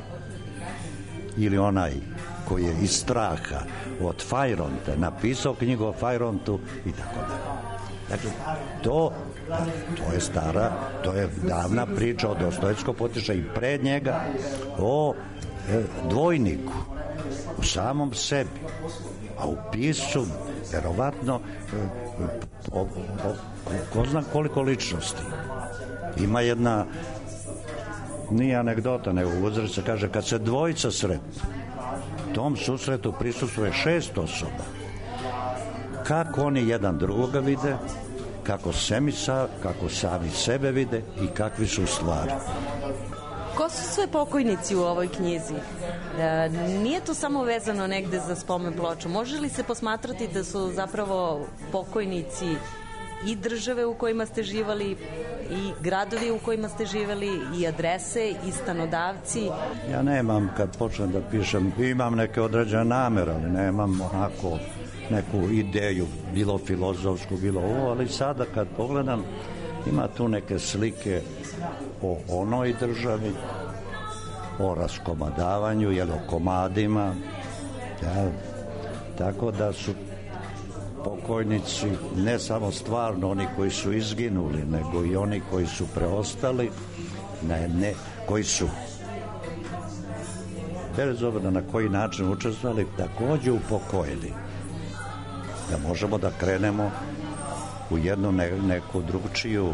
ili onaj koji je iz straha od Fajronte napisao knjigu o Fajrontu i tako dalje. Dakle, to, to je stara, to je davna priča o Dostojevskom potiša i pred njega o e, dvojniku, u samom sebi, a u piscu verovatno e, o, o, o, ko zna koliko ličnosti. Ima jedna, nije anegdota, nego uzreč se kaže, kad se dvojica sretnu, tom susretu prisustvuje šest osoba. Kako oni jedan drugoga vide, kako, sami, kako sami sebe vide i kakvi su stvari. Ko su sve pokojnici u ovoj knjizi? E, nije to samo vezano negde za spomen ploču. Može li se posmatrati da su zapravo pokojnici i države u kojima ste živali, i gradovi u kojima ste živali, i adrese, i stanodavci? Ja nemam, kad počnem da pišem, imam neke određene namere, ali nemam onako neku ideju, bilo filozofsku, bilo ovo, ali sada kad pogledam, ima tu neke slike o onoj državi, o raskomadavanju, jel, o komadima, ja, tako da su pokojnici ne samo stvarno oni koji su izginuli, nego i oni koji su preostali, ne, ne, koji su bez obzira na koji način učestvovali, takođe upokojili. Da možemo da krenemo u jednu ne, neku drugčiju,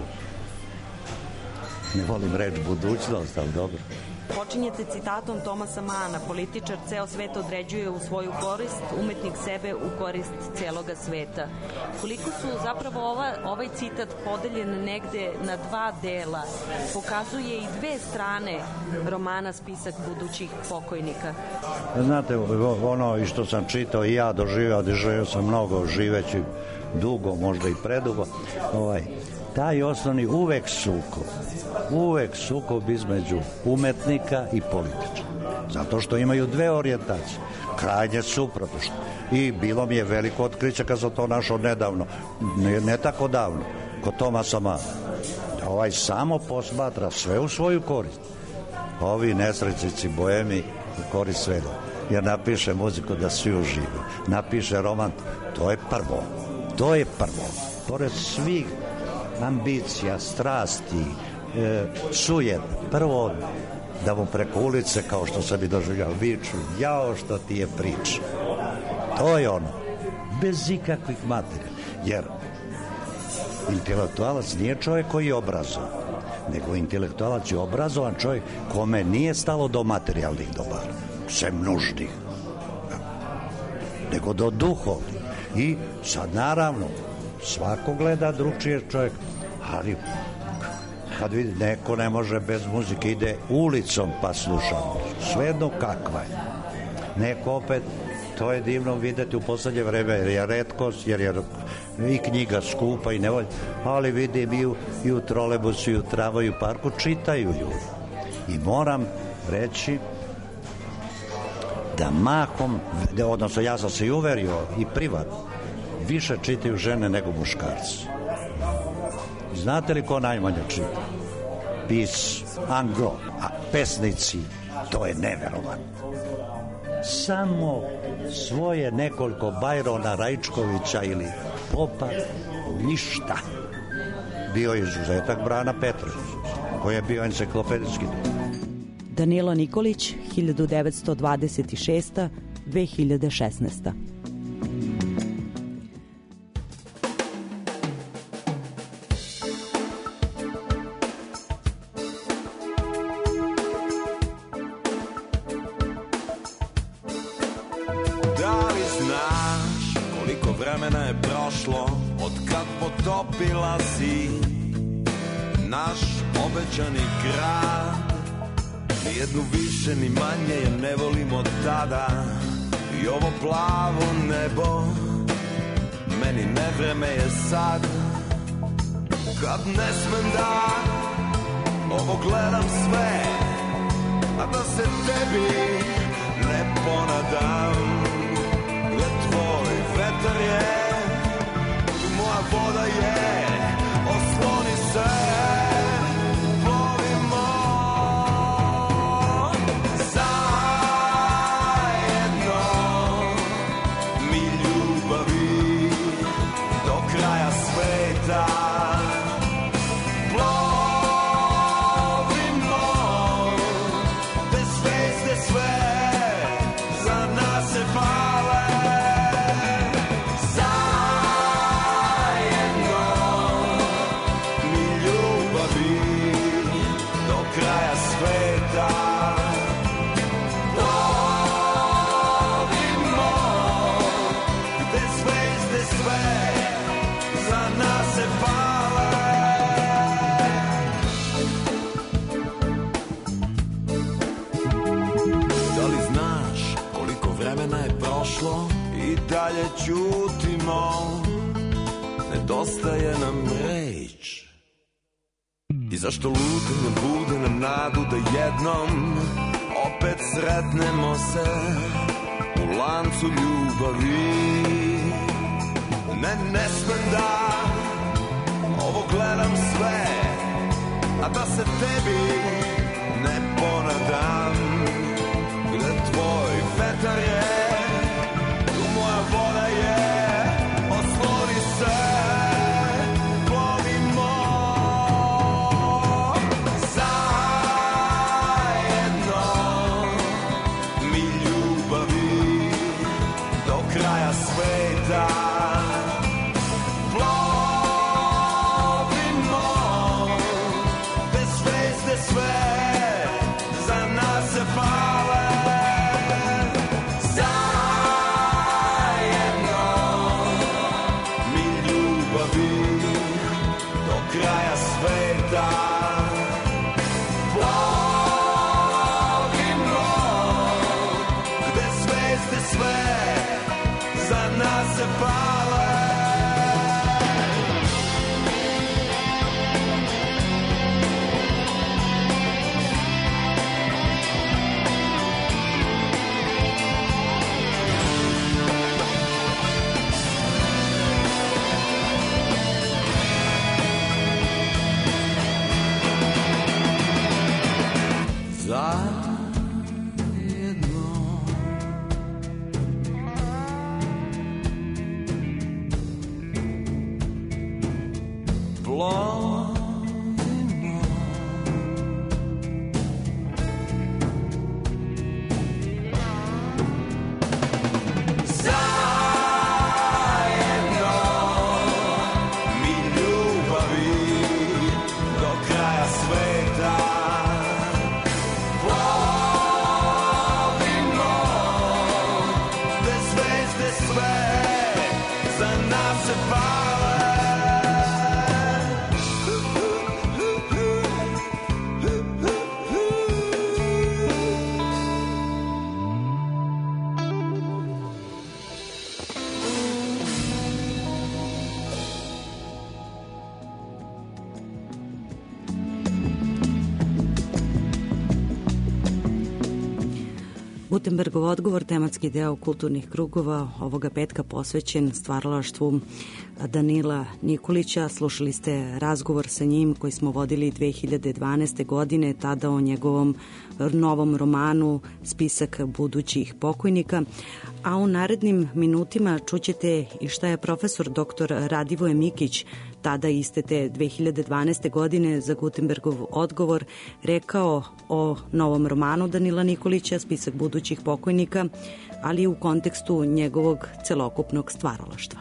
ne volim reč budućnost, ali dobro. Počinjete citatom Tomasa Mana, političar ceo svet određuje u svoju korist, umetnik sebe u korist celoga sveta. Koliko su zapravo ova, ovaj citat podeljen negde na dva dela, pokazuje i dve strane romana Spisak budućih pokojnika. Znate, ono i što sam čitao i ja doživio, doživio sam mnogo živeći dugo, možda i predugo, ovaj, taj osnovni uvek sukob, uvek sukob između umetnika i političara. Zato što imaju dve orijentacije, krajnje suprotno. I bilo mi je veliko otkriće kad sam to našao nedavno, ne, ne tako davno, kod Tomasa Mana. Ovaj samo posmatra sve u svoju korist. Ovi nesrećnici boemi u korist svega. Jer napiše muziku da svi uživaju. Napiše roman, to je prvo. To je prvo. Pored svih ambicija, strasti, e, sujet, prvo da mu preko ulice, kao što sam i doživljao, viču, jao što ti je priča. To je ono. Bez ikakvih materija. Jer intelektualac nije čovjek koji je obrazovan, nego intelektualac je obrazovan čovjek kome nije stalo do materijalnih dobara, sem nužnih, nego do duhovnih. I sad naravno svako gleda drugčije čovjek, ali kad vidi neko ne može bez muzike, ide ulicom pa sluša, svejedno kakva je. Neko opet, to je divno videti u poslednje vreme, jer je retkost, jer je i knjiga skupa i nevolj, ali vidim i u, i u trolebusu i u tramvaju parku čitaju ljudi. I moram reći da mahom, odnosno ja sam se i uverio i privatno, više čitaju žene nego muškarci. Znate li ko najmanje čita? Pis, anglo, a pesnici, to je neverovatno. Samo svoje nekoliko Bajrona, Rajčkovića ili Popa, ništa. Bio je izuzetak Brana Petrović, koji je bio enciklopedijski. Danilo Nikolić, hiljadu devetsto dvadeset šesta do dve hiljade šesnaeste. Potopila si naš obećani grad. Nijednu više ni manje je ne volim od tada. I ovo plavo nebo meni nevreme je sad. Kad ne smem da ovo gledam sve, a da se tebi ne ponadam. Gde tvoj vetar je, moja voda je, osloni se, plovimo zajedno, mi ljubavi do kraja sveta. Plovimo, te zvezde sve za nas se pale. I dalje ćutimo, nedostaje nam reč. I zašto lutim ne bude nam nadu da jednom opet sretnemo se u lancu ljubavi. Ne, ne smem da ovo gledam sve, a da se tebi ne ponadam. Gde tvoj vetar je, moja voda je, osloni se, plovimo zajedno, mi ljubavi do kraja sveta. Plovimo, te zvezde sve za nas se pale. Kraja sveta plovimo, gde zvezde sve za nas se pale. Zajedno Gutenbergov odgovor, tematski deo kulturnih krugova ovoga petka posvećen stvaralaštvu Danila Nikolića. Slušali ste razgovor sa njim koji smo vodili dve hiljade dvanaeste. godine, tada o njegovom novom romanu Spisak budućih pokojnika. A u narednim minutima čućete i šta je profesor doktor Radivoje Mikić tada iste te dve hiljade dvanaeste. godine za Gutenbergov odgovor rekao o novom romanu Danila Nikolića Spisak budućih pokojnika, ali i u kontekstu njegovog celokupnog stvaralaštva.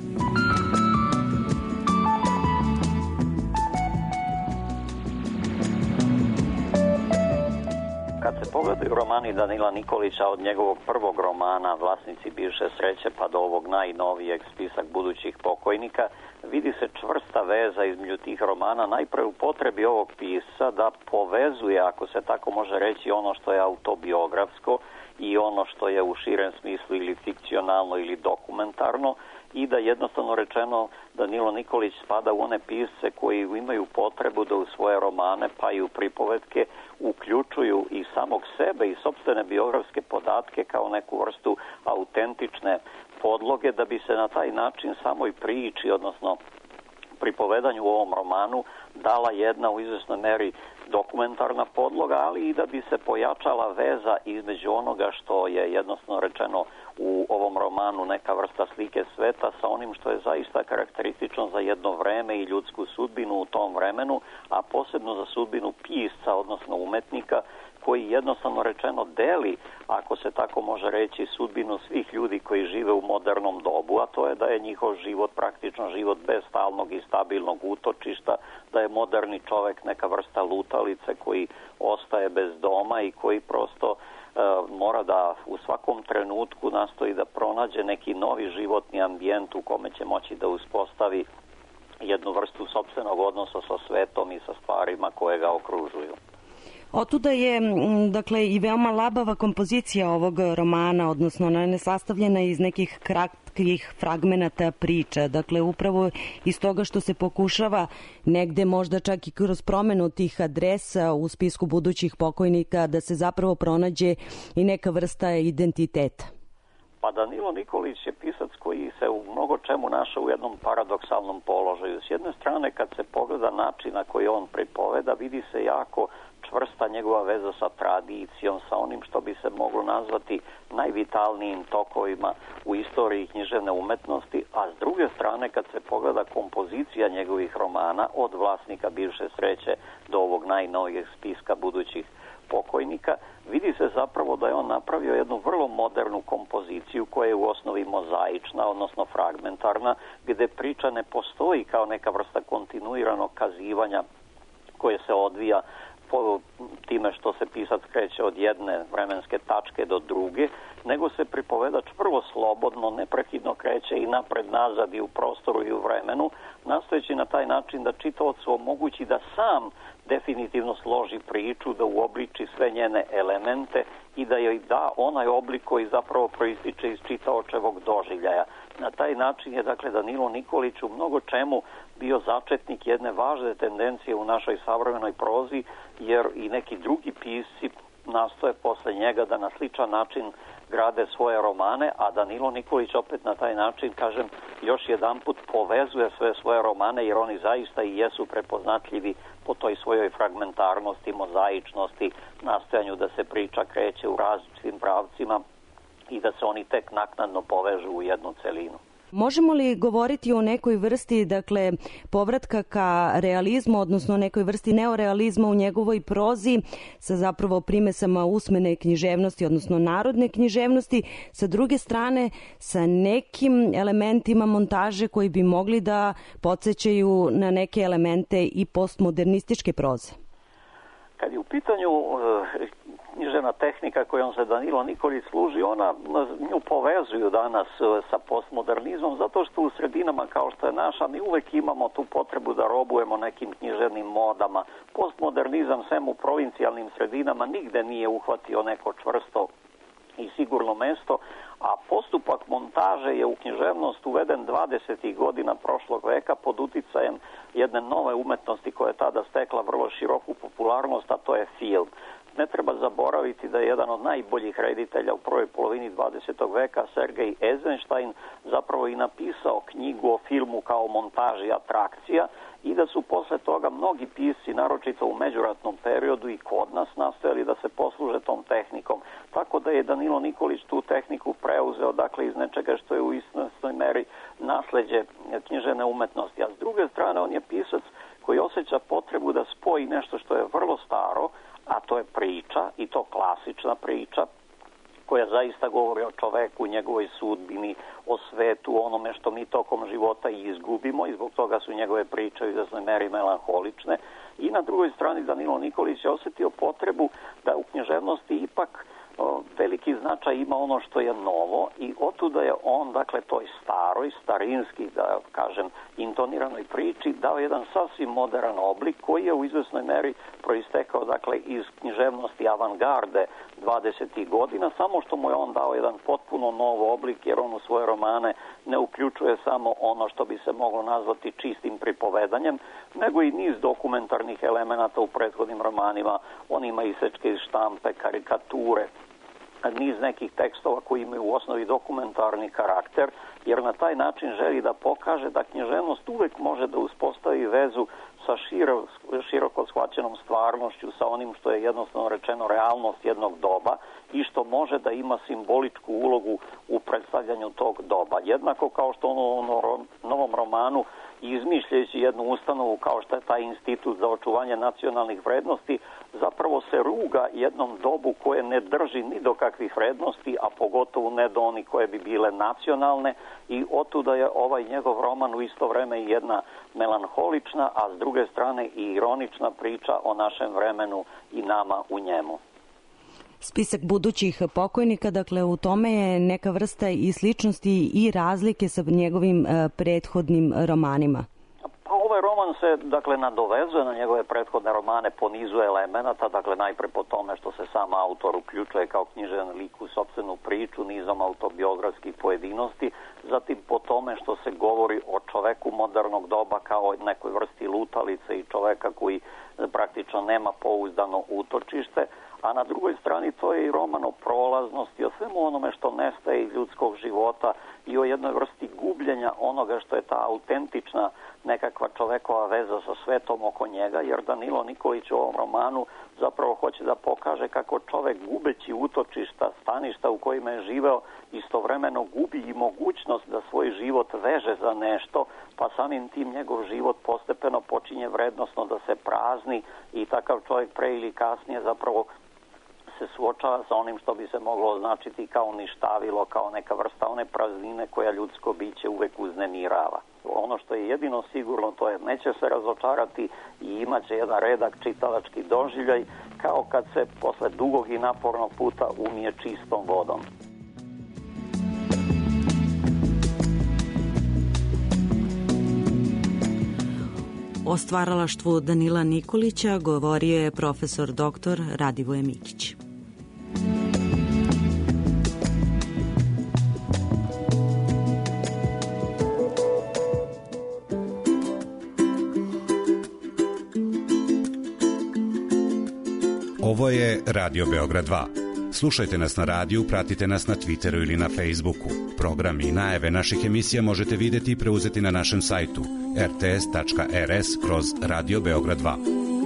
Kad se pogledaju romani Danila Nikolića od njegovog prvog romana Vlasnici bivše sreće pa do ovog najnovijeg Spisak budućih pokojnika, vidi se čvrsta veza između tih romana, najpre u potrebi ovog pisca da povezuje, ako se tako može reći, ono što je autobiografsko i ono što je u širem smislu ili fikcionalno ili dokumentarno, i da jednostavno rečeno Danilo Nikolić spada u one pisce koji imaju potrebu da u svoje romane pa i u pripovetke uključuju i samog sebe i sopstvene biografske podatke kao neku vrstu autentične podloge, da bi se na taj način samoj priči, odnosno pripovedanju u ovom romanu, dala jedna u izvesnoj meri dokumentarna podloga, ali i da bi se pojačala veza između onoga što je jednostavno rečeno u ovom romanu neka vrsta slike sveta sa onim što je zaista karakteristično za jedno vreme i ljudsku sudbinu u tom vremenu, a posebno za sudbinu pisca, odnosno umetnika, koji jednostavno rečeno deli, ako se tako može reći, sudbinu svih ljudi koji žive u modernom dobu, a to je da je njihov život praktično život bez stalnog i stabilnog utočišta, da je moderni čovek neka vrsta lutalice koji ostaje bez doma i koji prosto e, mora da u svakom trenutku nastoji da pronađe neki novi životni ambijent u kome će moći da uspostavi jednu vrstu sopstvenog odnosa sa svetom i sa stvarima koje ga okružuju. Otuda je, dakle, i veoma labava kompozicija ovog romana, odnosno ona je sastavljena iz nekih kratkih fragmenata priča. Dakle, upravo iz toga što se pokušava negde možda čak i kroz promenu tih adresa u spisku budućih pokojnika da se zapravo pronađe i neka vrsta identiteta. Pa Danilo Nikolić je pisac koji se u mnogo čemu našao u jednom paradoksalnom položaju. S jedne strane, kad se pogleda način na koji on pripoveda, vidi se jako čvrsta njegova veza sa tradicijom, sa onim što bi se moglo nazvati najvitalnijim tokovima u istoriji književne umetnosti, a s druge strane, kad se pogleda kompozicija njegovih romana od Vlasnika bivše sreće do ovog najnovijeg Spiska budućih pokojnika, vidi se zapravo da je on napravio jednu vrlo modernu kompoziciju koja je u osnovi mozaična, odnosno fragmentarna, gde priča ne postoji kao neka vrsta kontinuiranog kazivanja koje se odvija po time što se pisac kreće od jedne vremenske tačke do druge, nego se pripovedač prvo slobodno, neprekidno kreće i napred nazad i u prostoru i u vremenu, nastojeći na taj način da čitaocu omogući da sam definitivno složi priču, da uobliči sve njene elemente i da joj da onaj oblik koji zapravo proističe iz čitaočevog doživljaja. Na taj način je, dakle, Danilo Nikolić u mnogo čemu bio začetnik jedne važne tendencije u našoj savremenoj prozi, jer i neki drugi pisci nastoje posle njega da na sličan način grade svoje romane, a Danilo Nikolić opet na taj način, kažem, još jedanput povezuje sve svoje romane, jer oni zaista i jesu prepoznatljivi po toj svojoj fragmentarnosti, mozaičnosti, nastojanju da se priča kreće u različitim pravcima i da se oni tek naknadno povežu u jednu celinu. Možemo li govoriti o nekoj vrsti, dakle, povratka ka realizmu, odnosno nekoj vrsti neorealizma u njegovoj prozi sa zapravo primesama usmene književnosti, odnosno narodne književnosti, sa druge strane sa nekim elementima montaže koji bi mogli da podsjećaju na neke elemente i postmodernističke proze? Kad je u pitanju književna tehnika kojom se Danilo Nikolić služi, ona nju povezuju danas sa postmodernizmom, zato što u sredinama kao što je naša mi uvek imamo tu potrebu da robujemo nekim književnim modama. Postmodernizam sem u provincijalnim sredinama nigde nije uhvatio neko čvrsto i sigurno mesto, a postupak montaže je u književnost uveden dvadesetih godina prošlog veka pod uticajem jedne nove umetnosti koja je tada stekla vrlo široku popularnost, a to je film. Ne treba zaboraviti da je jedan od najboljih reditelja u prvoj polovini dvadesetog veka, Sergej Eisenstein, zapravo i napisao knjigu o filmu kao montaži atrakcija i da su posle toga mnogi pisci, naročito u međuratnom periodu i kod nas, nastojali da se posluže tom tehnikom. Tako da je Danilo Nikolić tu tehniku preuzeo, dakle, iz nečega što je u istnoj meri nasleđe književne umetnosti. A s druge strane, on je pisac koji osjeća potrebu da spoji nešto što je vrlo staro, a to je priča, i to klasična priča, koja zaista govori o čoveku, njegovoj sudbini, o svetu, onome što mi tokom života izgubimo, i zbog toga su njegove priče u izvesnoj meri melanholične. I na drugoj strani Danilo Nikolić je osjetio potrebu da u književnosti ipak o, veliki značaj ima ono što je novo, i otuda je on, dakle, toj staroj, starinski, da kažem, intoniranoj priči dao jedan sasvim modern oblik koji je u izvesnoj meri proistekao, dakle, iz književnosti avangarde dvadesetih godina, samo što mu je on dao jedan potpuno nov oblik, jer on u svoje romane ne uključuje samo ono što bi se moglo nazvati čistim pripovedanjem, nego i niz dokumentarnih elemenata u prethodnim romanima. On ima isečke iz štampe, karikature, niz nekih tekstova koji imaju u osnovi dokumentarni karakter, jer na taj način želi da pokaže da književnost uvek može da uspostavi vezu sa širo, široko shvaćenom stvarnošću, sa onim što je jednostavno rečeno realnost jednog doba i što može da ima simboličku ulogu u predstavljanju tog doba. Jednako kao što ono u novom romanu, izmišljajući jednu ustanovu kao što je taj institut za očuvanje nacionalnih vrednosti, zapravo se ruga jednom dobu koje ne drži ni do kakvih vrednosti, a pogotovo ne do onih koje bi bile nacionalne, i otuda je ovaj njegov roman u isto vreme i jedna melanholična, a s druge strane i ironična priča o našem vremenu i nama u njemu. Spisak budućih pokojnika, dakle, u tome je neka vrsta i sličnosti i razlike sa njegovim e, prethodnim romanima. Pa ovaj roman se, dakle, nadovezuje na njegove prethodne romane po nizu elemenata, dakle, najpre po tome što se sam autor uključuje kao književni lik u sopstvenu priču, nizom autobiografskih pojedinosti, zatim po tome što se govori o čoveku modernog doba kao nekoj vrsti lutalice i čoveka koji praktično nema pouzdano utočište, a na drugoj strani to je i roman o prolaznosti, o svemu onome što nestaje iz ljudskog života i o jednoj vrsti gubljenja onoga što je ta autentična nekakva čovekova veza sa svetom oko njega, jer Danilo Nikolić u ovom romanu zapravo hoće da pokaže kako čovek, gubeći utočišta, staništa u kojima je živeo, istovremeno gubi i mogućnost da svoj život veže za nešto, pa samim tim njegov život postepeno počinje vrednosno da se prazni, i takav čovjek pre ili kasnije zapravo se suočava sa onim što bi se moglo označiti kao ništavilo, kao neka vrsta one praznine koja ljudsko biće uvek uznemirava. Ono što je jedino sigurno, to je neće se razočarati i imaće jedan redak čitalački doživljaj, kao kad se posle dugog i napornog puta umije čistom vodom. O stvaralaštvu Danila Nikolića govorio je profesor doktor Radivoje Mikić. Ovo je Radio Beograd dva. Slušajte nas na radiju, pratite nas na Twitteru ili na Facebooku. Programi i najave naših emisija možete videti i preuzeti na našem sajtu er te es tačka er es kroz Radio Beograd dva.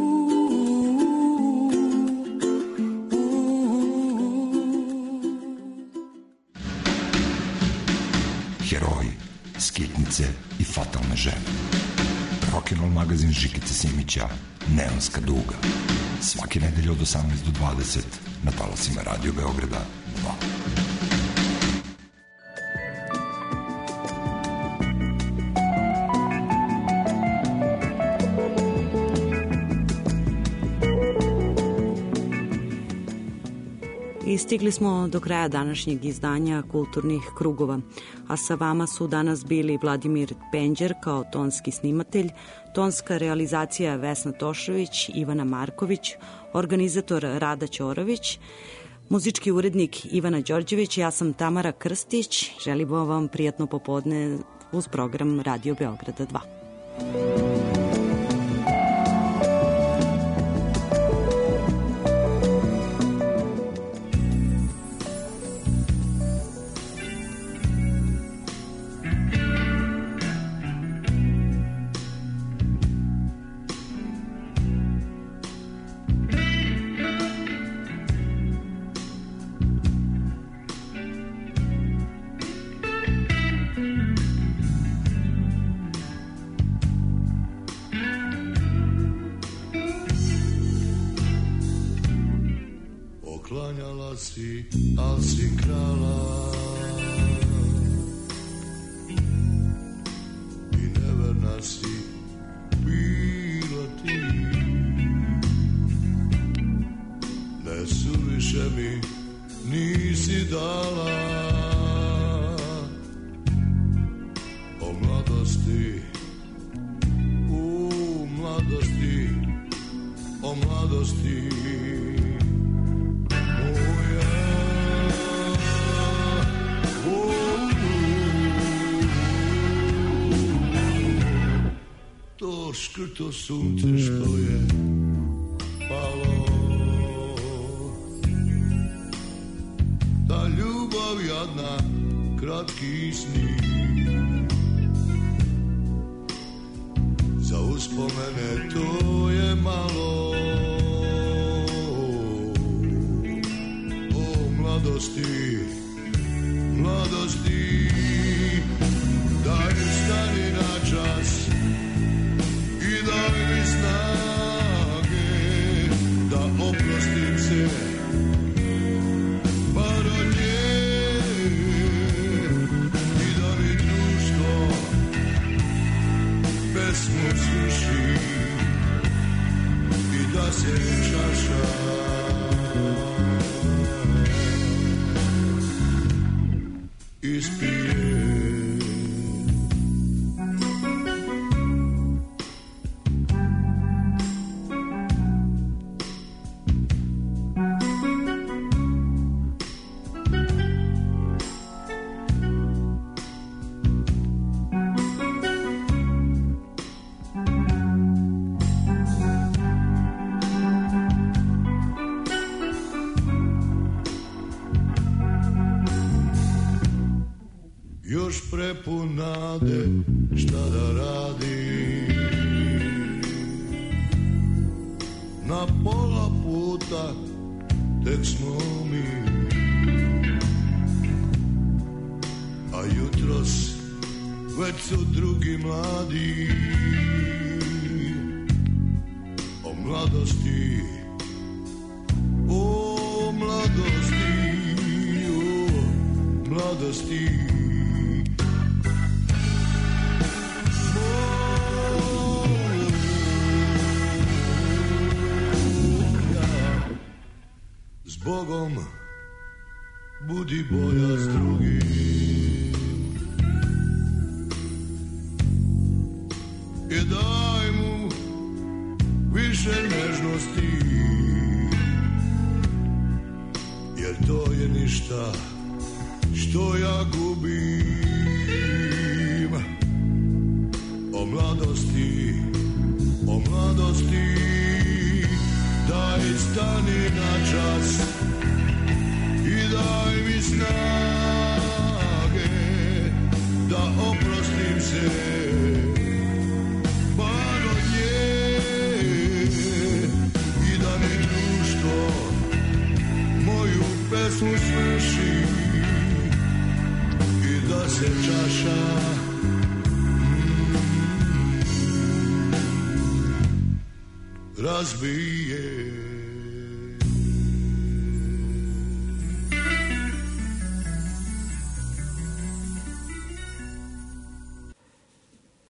Heroji, skitnice i fatalne žene. Rock'n'roll magazin Žikice Simića, Neonska duga. Svake nedelje od osamnaest do dvadeset na talasima Radio Beograda dva. I stigli smo do kraja današnjeg izdanja Kulturnih krugova, a sa vama su danas bili Vladimir Penđer kao tonski snimatelj, tonska realizacija Vesna Tošović, Ivana Marković, organizator Rada Ćorović, muzički urednik Ivana Đorđević, ja sam Tamara Krstić. Želimo vam prijatno popodne uz program Radio Beograda dva. Klanjala si, al si krala i neverna si bila ti. Ne suviše mi nisi dala o mladosti, u mladosti, o mladosti moja. O, to škrto sunce što je palo, ta ljubav jadna, kratki sni, za uspomene to je malo. O mladosti, mladosti, daj stani na čas i daj mi snage da oprostim se bar od nje i da mi društvo pesmu svrši i da se čaša ispije. Još prepun nade, šta da radi, na pola puta tek smo mi, a jutros već su drugi mladi. O mladosti, o mladosti, o mladosti. S Bogom budi boja s drugim i daj mu više nežnosti, jer to je ništa što ja gubim. O mladosti, o mladosti, daj stani na čas i daj mi snage da oprostim se bar od nje i da mi društvo moju pesmu svrši i da se čaša razbije.